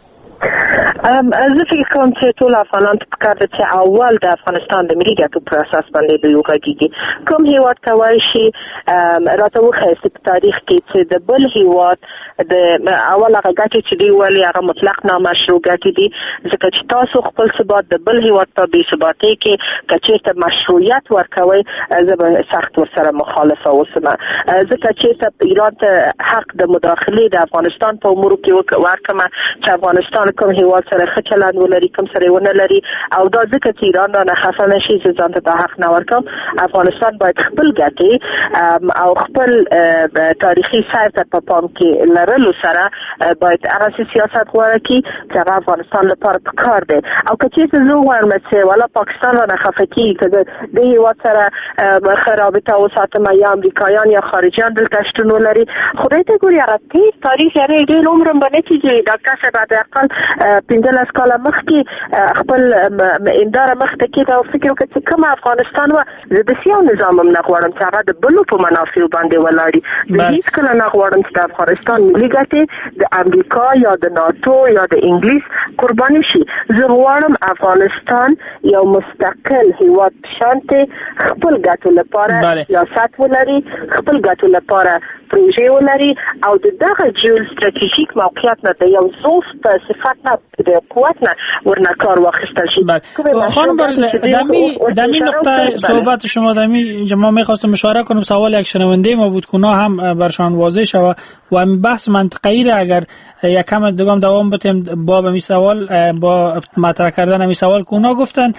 زه فکر کوم چې ټول افغانان ته پکار ده چې اول د افغانستان د ملي ګټو پر اساس باندې دوی وغږیږي. کوم هېواد کولی شي راته وښایستي په تاریخ کې چې د بل هېواد د اول هغه ګټې چې دوی ولې هغه مطلق نامشروع ګټې دي، ځکه چې تاسو خپل ثبات د بل هېواد په بې ثباتۍ کې که چېرته مشروعیت ورکوئ زه به سخت ورسره مخالفه اوسم. ځکه چېرته ایران ته حق د مداخلې د افغانستان په امورو کې ورکړمه چې افغانستان کوم هېواد سره سره خچلان ولري کوم سره ونه لري او دا ځکه چې ایران نه خفه نشي چې ځان ته حق نه ورکوم. افغانستان باید خپل ګټې او خپل تاریخي سیر ته په پام کې لرلو سره باید هغه سیاست غوړه کړي چې هغه افغانستان لپاره پکار دی. او که چېرته زه ووایم چې ولا پاکستان نه خفه کېږي که د هېواد سره ښه رابطه وساتم یا امریکایان یا خارجیان دلته شتون ولري، خدای ته ګوري هغه تېز تاریخ یعنې ډېر عمر به نه کېږي. ډاکټر صاحب حداقل پنځلس کاله مخکې خپل هنداره مخته کېده او فکر وکړه چې کوم افغانستان وه زه داسې یو نظام هم نه غواړم چې هغه د بلو په منافعو باندې ولاړ وي. زه هېڅکله نه غواړم چې د افغانستان ملي ګټې د امریکا یا د ناتو یا د انګلیس قرباني شي. زه غواړم افغانستان یو مستقل هېواد شانتې خپل ګټو لپاره سیاست ولري، خپل ګټو لپاره پروژې ولري او د دغه جیو ستراتیژیک موقعیت نه د یو ضعف په صفت نه د قوت نه ورنه کار واخیستل شي. خانم بارزه دمی نقطه صحبت شما دمی جمع میخواستم اشاره کنم، سوال یک شنونده ما بود که هم برشان واضح شود و همین بحث منطقه‌ای را اگر یک کم دوام دوام بتیم با به می سوال با مطرح کردن می سوال که اونا گفتن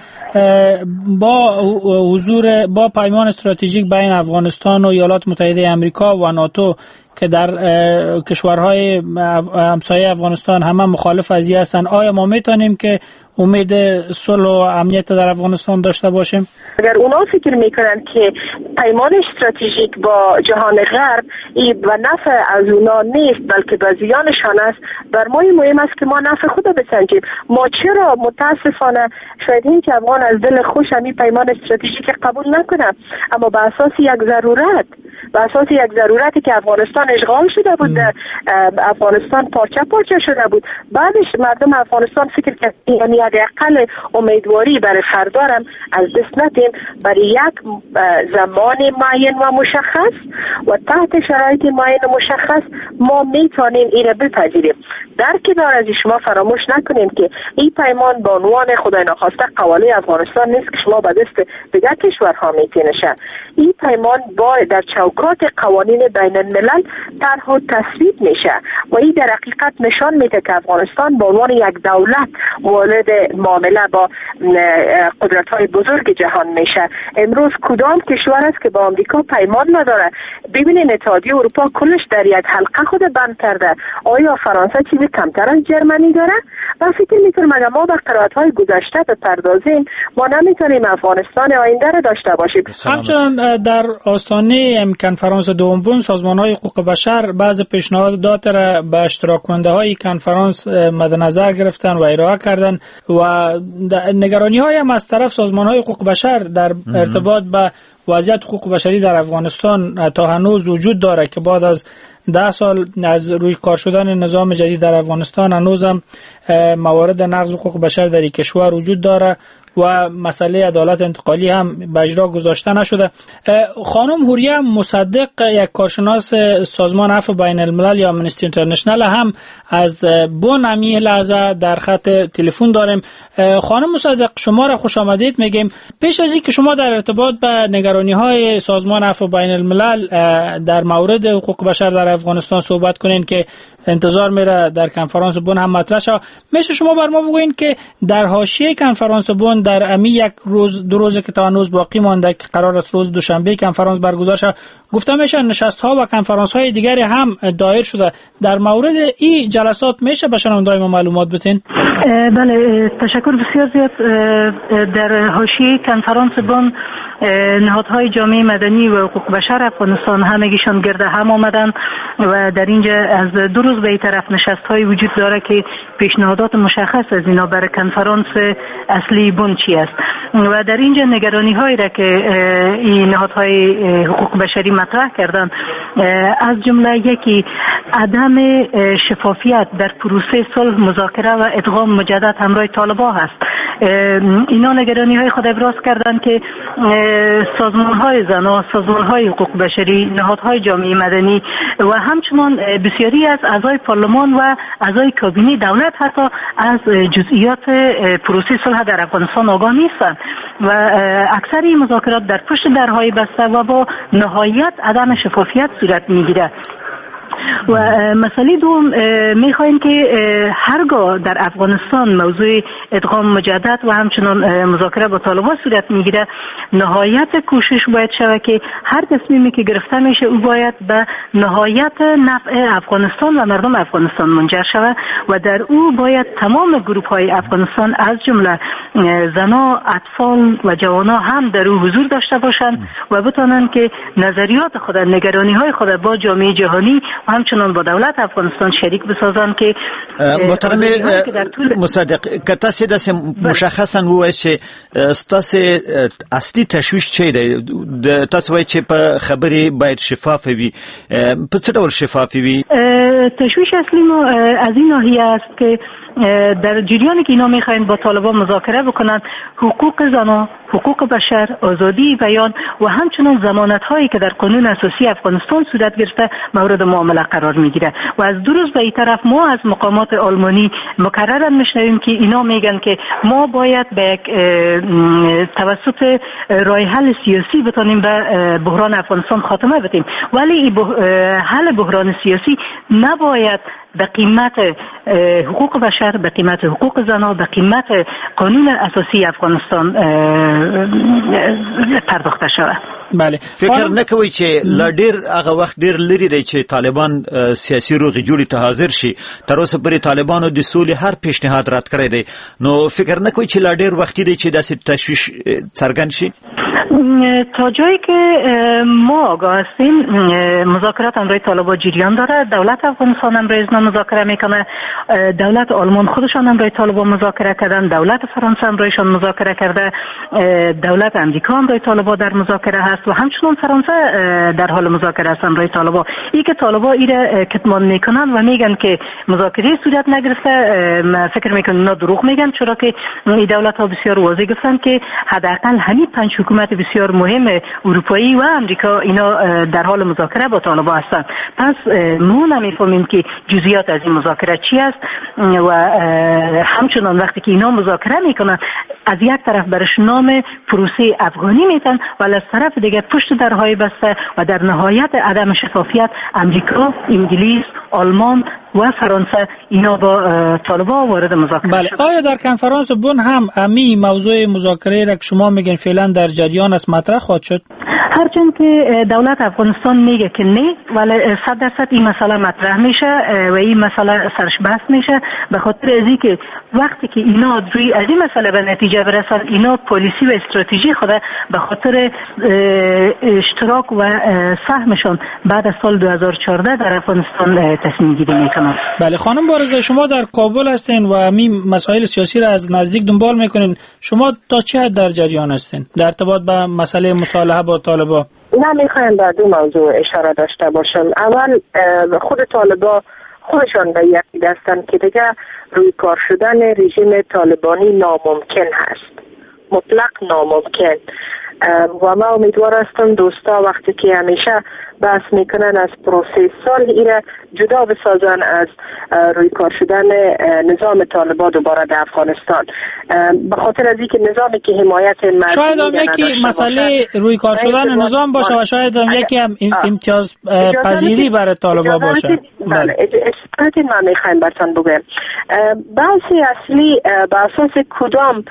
با حضور با پیمان استراتژیک بین افغانستان و ایالات متحده آمریکا و ناتو که در کشورهای همسایه افغانستان همه مخالف از این هستند، آیا ما میتونیم که امید صلح و امنیت در افغانستان داشته باشیم؟ اگر اونا فکر میکنن که پیمان استراتژیک با جهان غرب و نفع از اونا نیست بلکه به زیانشان است، بر ما مهم است که ما نفع خود بسنجیم. ما چرا متاسفانه شاید این که افغان از دل خوش همین پیمان استراتژیک قبول نکنه، اما به اساس یک ضرورت به اساس یک ضرورتی که افغانستان اشغال شده بود، افغانستان پارچه پارچه شده بود، بعدش مردم افغانستان فکر کرد یعنی حداقل امیدواری برای فردارم از دست ندیم، برای یک زمان معین و مشخص و تحت شرایط معین و مشخص ما میتونیم این را بپذیریم. در کنار از شما فراموش نکنیم که این پیمان به عنوان خدای ناخواسته قوالی افغانستان نیست که شما به دست دیگر کشورها میتینشه. این پیمان با در چوکات قوانین بین الملل طرح و تصویب میشه و این در حقیقت نشان میده که افغانستان به عنوان یک دولت وارد معامله با قدرت های بزرگ جهان میشه. امروز کدام کشور است که با آمریکا پیمان نداره؟ ببینید اتحادیه اروپا کلش در یک حلقه خود بند کرده. آیا فرانسه چیزی کمتر از جرمنی داره؟ من فکر میکنم اگر ما به قرائت های گذشته بپردازیم ما نمیتونیم افغانستان آینده را داشته باشیم. همچنان در آستانه کنفرانس دوم بن سازمان های حقوق بشر بعض پیشنهادات را به اشتراک کننده های کنفرانس مد نظر گرفتن و ارائه کردن و نگرانی های هم از طرف سازمان های حقوق بشر در ارتباط به وضعیت حقوق بشری در افغانستان تا هنوز وجود داره که بعد از ده سال از روی کار شدن نظام جدید در افغانستان هنوزم موارد نقض حقوق بشر در این کشور وجود داره و مسئله عدالت انتقالی هم به اجرا گذاشته نشده. خانم حوریه مصدق یک کارشناس سازمان عفو بین الملل یا امنستی اینترنشنال هم از بن همین لحظه در خط تلفن داریم. خانم مصدق شما را خوش آمدید میگیم. پیش از این که شما در ارتباط به نگرانی های سازمان عفو بین الملل در مورد حقوق بشر در افغانستان صحبت کنین که انتظار میره در کنفرانس بن هم مطرح شود، میشه شما بر ما بگوین که در حاشیه کنفرانس بن در امی یک روز دو روزه که تا هنوز باقی مانده که قرار است روز دوشنبه کنفرانس برگزار شود، گفته میشه نشست ها و کنفرانس های دیگری هم دایر شده. در مورد این جلسات میشه به شنونده‌های ما معلومات بدین؟ بله، تشکر بسیار زیاد. در حاشیه کنفرانس بن نهادهای جامعه مدنی و حقوق بشر افغانستان همگیشان گرد هم آمدن و در اینجا از دو روز به این طرف نشست های وجود داره که پیشنهادات مشخص از اینا برای کنفرانس اصلی بن چی است و در اینجا نگرانی هایی را که این نهادهای حقوق بشری مطرح کردن از جمله یکی عدم شفافیت در پروسه صلح، مذاکره و ادغام مجدد همراه طالبان هست. اینا نگرانی های خود ابراز کردن که سازمان های زنان، سازمان های حقوق بشری، نهادهای جامعه مدنی و همچنان بسیاری از اعضای پارلمان و اعضای کابینه دولت حتی از جزئیات پروسه صلح در افغانستان آگاه نیستند و اکثر این مذاکرات در پشت درهای بسته و با نهایت عدم شفافیت صورت میگیره. و مسئله دوم میخوایم که هرگاه در افغانستان موضوع ادغام مجدد و همچنان مذاکره با طالبان صورت میگیره، نهایت کوشش باید شود که هر تصمیمی که گرفته میشه او باید به نهایت نفع افغانستان و مردم افغانستان منجر شود و در او باید تمام گروه های افغانستان از جمله زنا، اطفال و جوانا هم در او حضور داشته باشند و بتوانند که نظریات خود، نگرانی های خود با جامعه جهانی و همچنان با دولت افغانستان شریک بسازند که محترم مصدق کتاسی دست مشخصا وای چې ستاسو اصلي تشویش چي دی تاسو وای چې په خبري باید شفاف وي، په څه ډول شفاف وي؟ تشویش اصلی ما از این ناحیه است که در جریانی که اینا میخواین با طالبان مذاکره بکنن، حقوق زنان، حقوق بشر، آزادی بیان و همچنان ضمانت هایی که در قانون اساسی افغانستان صورت گرفته مورد معامله قرار میگیره و از دو روز به این طرف ما از مقامات آلمانی مکررا میشنویم که اینا میگن که ما باید به یک توسط راه حل سیاسی بتونیم به بحران افغانستان خاتمه بدیم، ولی این حل بحران سیاسی نباید به قیمت حقوق بشر، به قیمت حقوق زنان، به قیمت قانون اساسی افغانستان پرداخته شود. بله، فکر نکوي چې لډیر هغه وخت ډیر لري دی چې طالبان سیاسي روغې جوړې ته حاضر شي. تر اوسه پورې طالبانو د سولې هر پیشنهاد رد کړی دی، نو فکر نکوي چې لډیر وخت دی چې داسې تشویش څرګند شي؟ تا جایی که ما آگاه هستیم مذاکرات امروی طالبان جریان داره، دولت افغانستان امروی ازنا مذاکره میکنه، دولت آلمان خودشان امروی طالبان مذاکره کردن، دولت فرانسه امرویشان مذاکره کرده، دولت امریکا امروی طالبان در مذاکره هست و همچنان فرانسه در حال مذاکره است امروی طالبان. این که طالبان ایره کتمان میکنن و میگن که مذاکره صورت نگرفته، فکر میکنن اینا دروغ میگن، چرا که این دولت ها بسیار واضح گفتن که حداقل همین پنج حکومت بسیار مهم اروپایی و امریکا اینا در حال مذاکره با طالبان هستند. پس ما نمیفهمیم که جزئیات از این مذاکره چی است و همچنان وقتی که اینا مذاکره میکنن از یک طرف برش نام پروسه افغانی میتن ولی از طرف دیگه پشت درهای بسته و در نهایت عدم شفافیت امریکا، انگلیس، آلمان و فرانسه اینا با طالبان وارد مذاکره بله. شد. آیا در کنفرانس بن هم امی موضوع مذاکره را که شما میگن فعلا در جریان است مطرح خواهد شد؟ هرچند که دولت افغانستان میگه که نه، ولی صد درصد این مسئله مطرح میشه و این مسئله سرش بحث میشه، به خاطر از اینکه وقتی که اینا روی از این مسئله به نتیجه برسن، اینا پالیسی و استراتژی خود به خاطر اشتراک و سهمشان بعد از سال دو هزار و چهارده در افغانستان تصمیم گیری میکنن. بله خانم بارزه، شما در کابل هستین و همین مسائل سیاسی را از نزدیک دنبال میکنین، شما تا چه حد در جریان هستین در ارتباط با مسئله مصالحه با طالبان؟ نمیخوایم به دو موضوع اشاره داشته باشم. اول خود طالبان خودشان به یکی دستن که دیگه روی کار شدن رژیم طالبانی ناممکن هست، مطلق ناممکن. و ما امیدوار هستم دوستا وقتی که همیشه بحث میکنن از پروسه صلح ایره جدا بسازن از روی کار شدن نظام طالبان دوباره در افغانستان، به خاطر از اینکه نظامی که حمایت مردمی شاید هم یکی مسئله روی کار شدن نظام باشه و شاید هم یکی هم امتیاز پذیری برای طالبان باشه. بله اجازه من میخوایم براتون بگم بحث اصلی به اساس کدام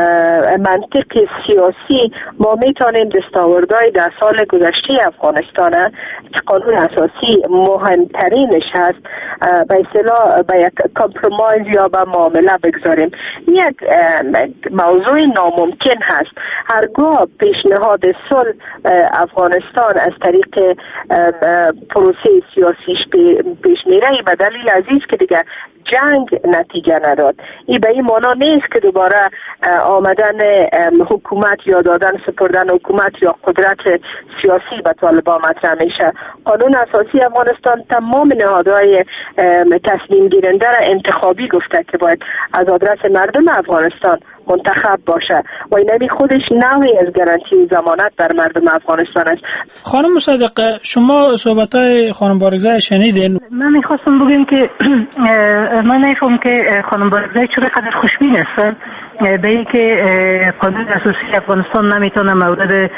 منطق سیاسی ما میتونیم دستاوردهای در سال گذشته افغانستان که قانون اساسی مهمترینش هست به اصطلاح به یک کامپرومایز یا به معامله بگذاریم. یک موضوع ناممکن هست. هرگاه پیشنهاد صلح افغانستان از طریق پروسه سیاسیش پیش میره به دلیل عزیز که دیگه جنگ نتیجه نداد. این به این معنا نیست که دوباره آمدن حکومت یا دادن سپردن حکومت یا قدرت سیاسی به طالبان مطرح میشه. قانون اساسی افغانستان تمام نهادهای تصمیم گیرنده را انتخابی گفته که باید از آدرس مردم افغانستان منتخب باشه و این خودش نوعی از گارانتی ضمانت بر مردم افغانستان است. خانم مصدق، شما صحبت‌های خانم بارگزای شنیدین؟ من میخواستم بگم که من نفهم که خانم بارگزای چرا قدر خوشبین هستن به اینکه قانون اساسی افغانستان نمیتونه مورد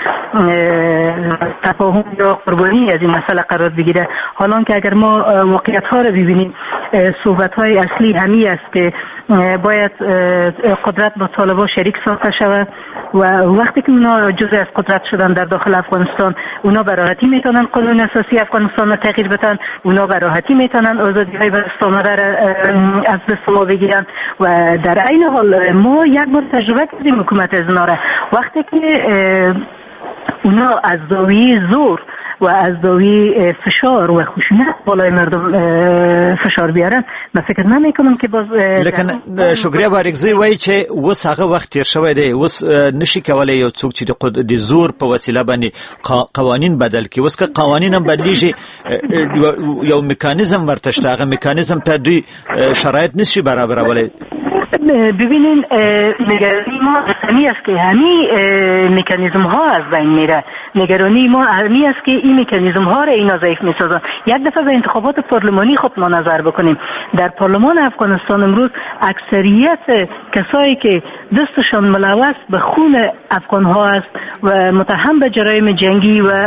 تفاهم یا قربانی از این مسئله قرار بگیره. حالا که اگر ما واقعیت ها رو ببینیم، صحبت های اصلی همی است که باید قدرت با طالبان شریک ساخته شود و وقتی که اونا جزء از قدرت شدن در داخل افغانستان، اونا به راحتی میتونن قانون اساسی افغانستان رو تغییر بدن، اونا به راحتی میتونن آزادی های به دست آمده را از دست ما بگیرن و در عین حال ما یک بار تجربه کردیم حکومت از اونا را. وقتی که اونا از زاویه زور و از زاویه فشار و خشونت بالای مردم فشار بیارن، من فکر نمی کنم که باز لیکن شکریه بارگزی وای چې وس هغه وخت تیر شوی دی، وس نشي کولای یو څوک چې د زور په وسیله باندې قوانین بدل کی. وس که قوانین هم بدلیږي یو میکانیزم ورته شته، هغه میکانیزم ته دوی شرایط نشي برابرولای. ببینین نگرانی ما همی است که همین مکانیزم ها از بین میره. نگرانی ما همی است که این مکانیزم ها را اینا ضعیف میسازن. یک دفعه به انتخابات پارلمانی خود ما نظر بکنیم. در پارلمان افغانستان امروز اکثریت کسایی که دستشان ملوث به خون افغان ها است و متهم به جرایم جنگی و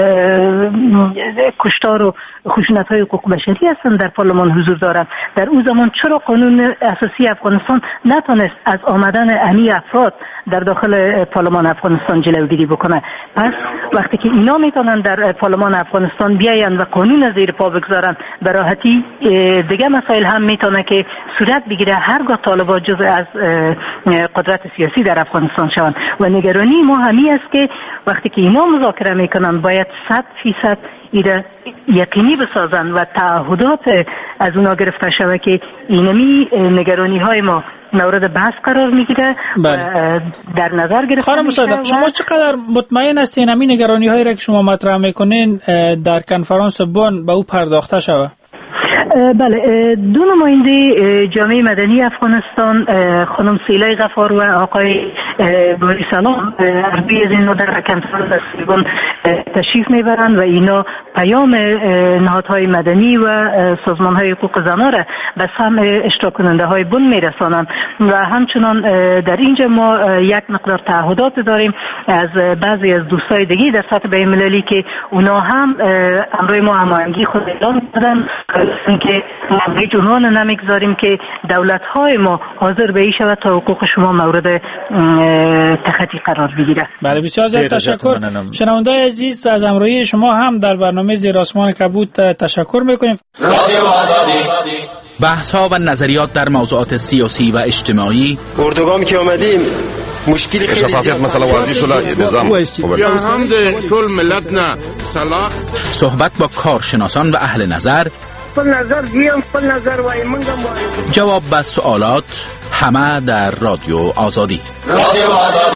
کشتار و خشونت های حقوق بشری هستند در پارلمان حضور دارند. در اون زمان چرا قانون اساسی افغانستان نتونست از آمدن امی افراد در داخل پارلمان افغانستان جلوگیری بکنه؟ پس وقتی که اینا میتونن در پارلمان افغانستان بیاین و قانون زیر پا بگذارن، به راحتی دیگه مسائل هم میتونه که صورت بگیره هرگاه طالبان جزء از قدرت سیاسی در افغانستان شوند. و نگرانی ما همی است که وقتی که اینا مذاکره میکنن باید صد فیصد ایده یقینی بسازن و تعهدات از اونا گرفته شود که اینمی نگرانی های ما مورد بحث قرار میگیره و در نظر گرفته میشه. شما چقدر مطمئن هستین همین نگرانی هایی را که شما مطرح میکنین در کنفرانس بن به او پرداخته شود؟ بله، دو نماینده جامعه مدنی افغانستان، خانم سیلای غفار و آقای باری سلام، عربی از اینا در کنفرانس بن تشریف میبرند و اینا پیام نهادهای مدنی و سازمانهای حقوق زنان را به سمع اشتراک کننده های بن میرسانند. و همچنان در اینجا ما یک مقدار تعهدات داریم از بعضی از دوستای دیگه در سطح بین المللی که اونا هم امروی ما هماهنگی خود اعلام کردن که ما هیچ عنوان نمیگذاریم که دولت‌های ما حاضر به این شود تا حقوق شما مورد تخطی قرار بگیره. بله، بسیار زیاد تشکر. شنونده‌های عزیز، از همراهی شما هم در برنامه زیر آسمان کبود تشکر می‌کنیم. رادیو آزادی، بحث‌ها و نظریات در موضوعات سیاسی و اجتماعی. اردوگامی که آمدیم مشکلی خیلی زیاد مثلا واضح شده نظام یا هم ده طول ملت نه صلاح. صحبت با کارشناسان و اهل نظر. خپل نظر دیم، خپل نظر وای منګم وای. جواب به سوالات، همه در رادیو آزادی. رادیو آزادی.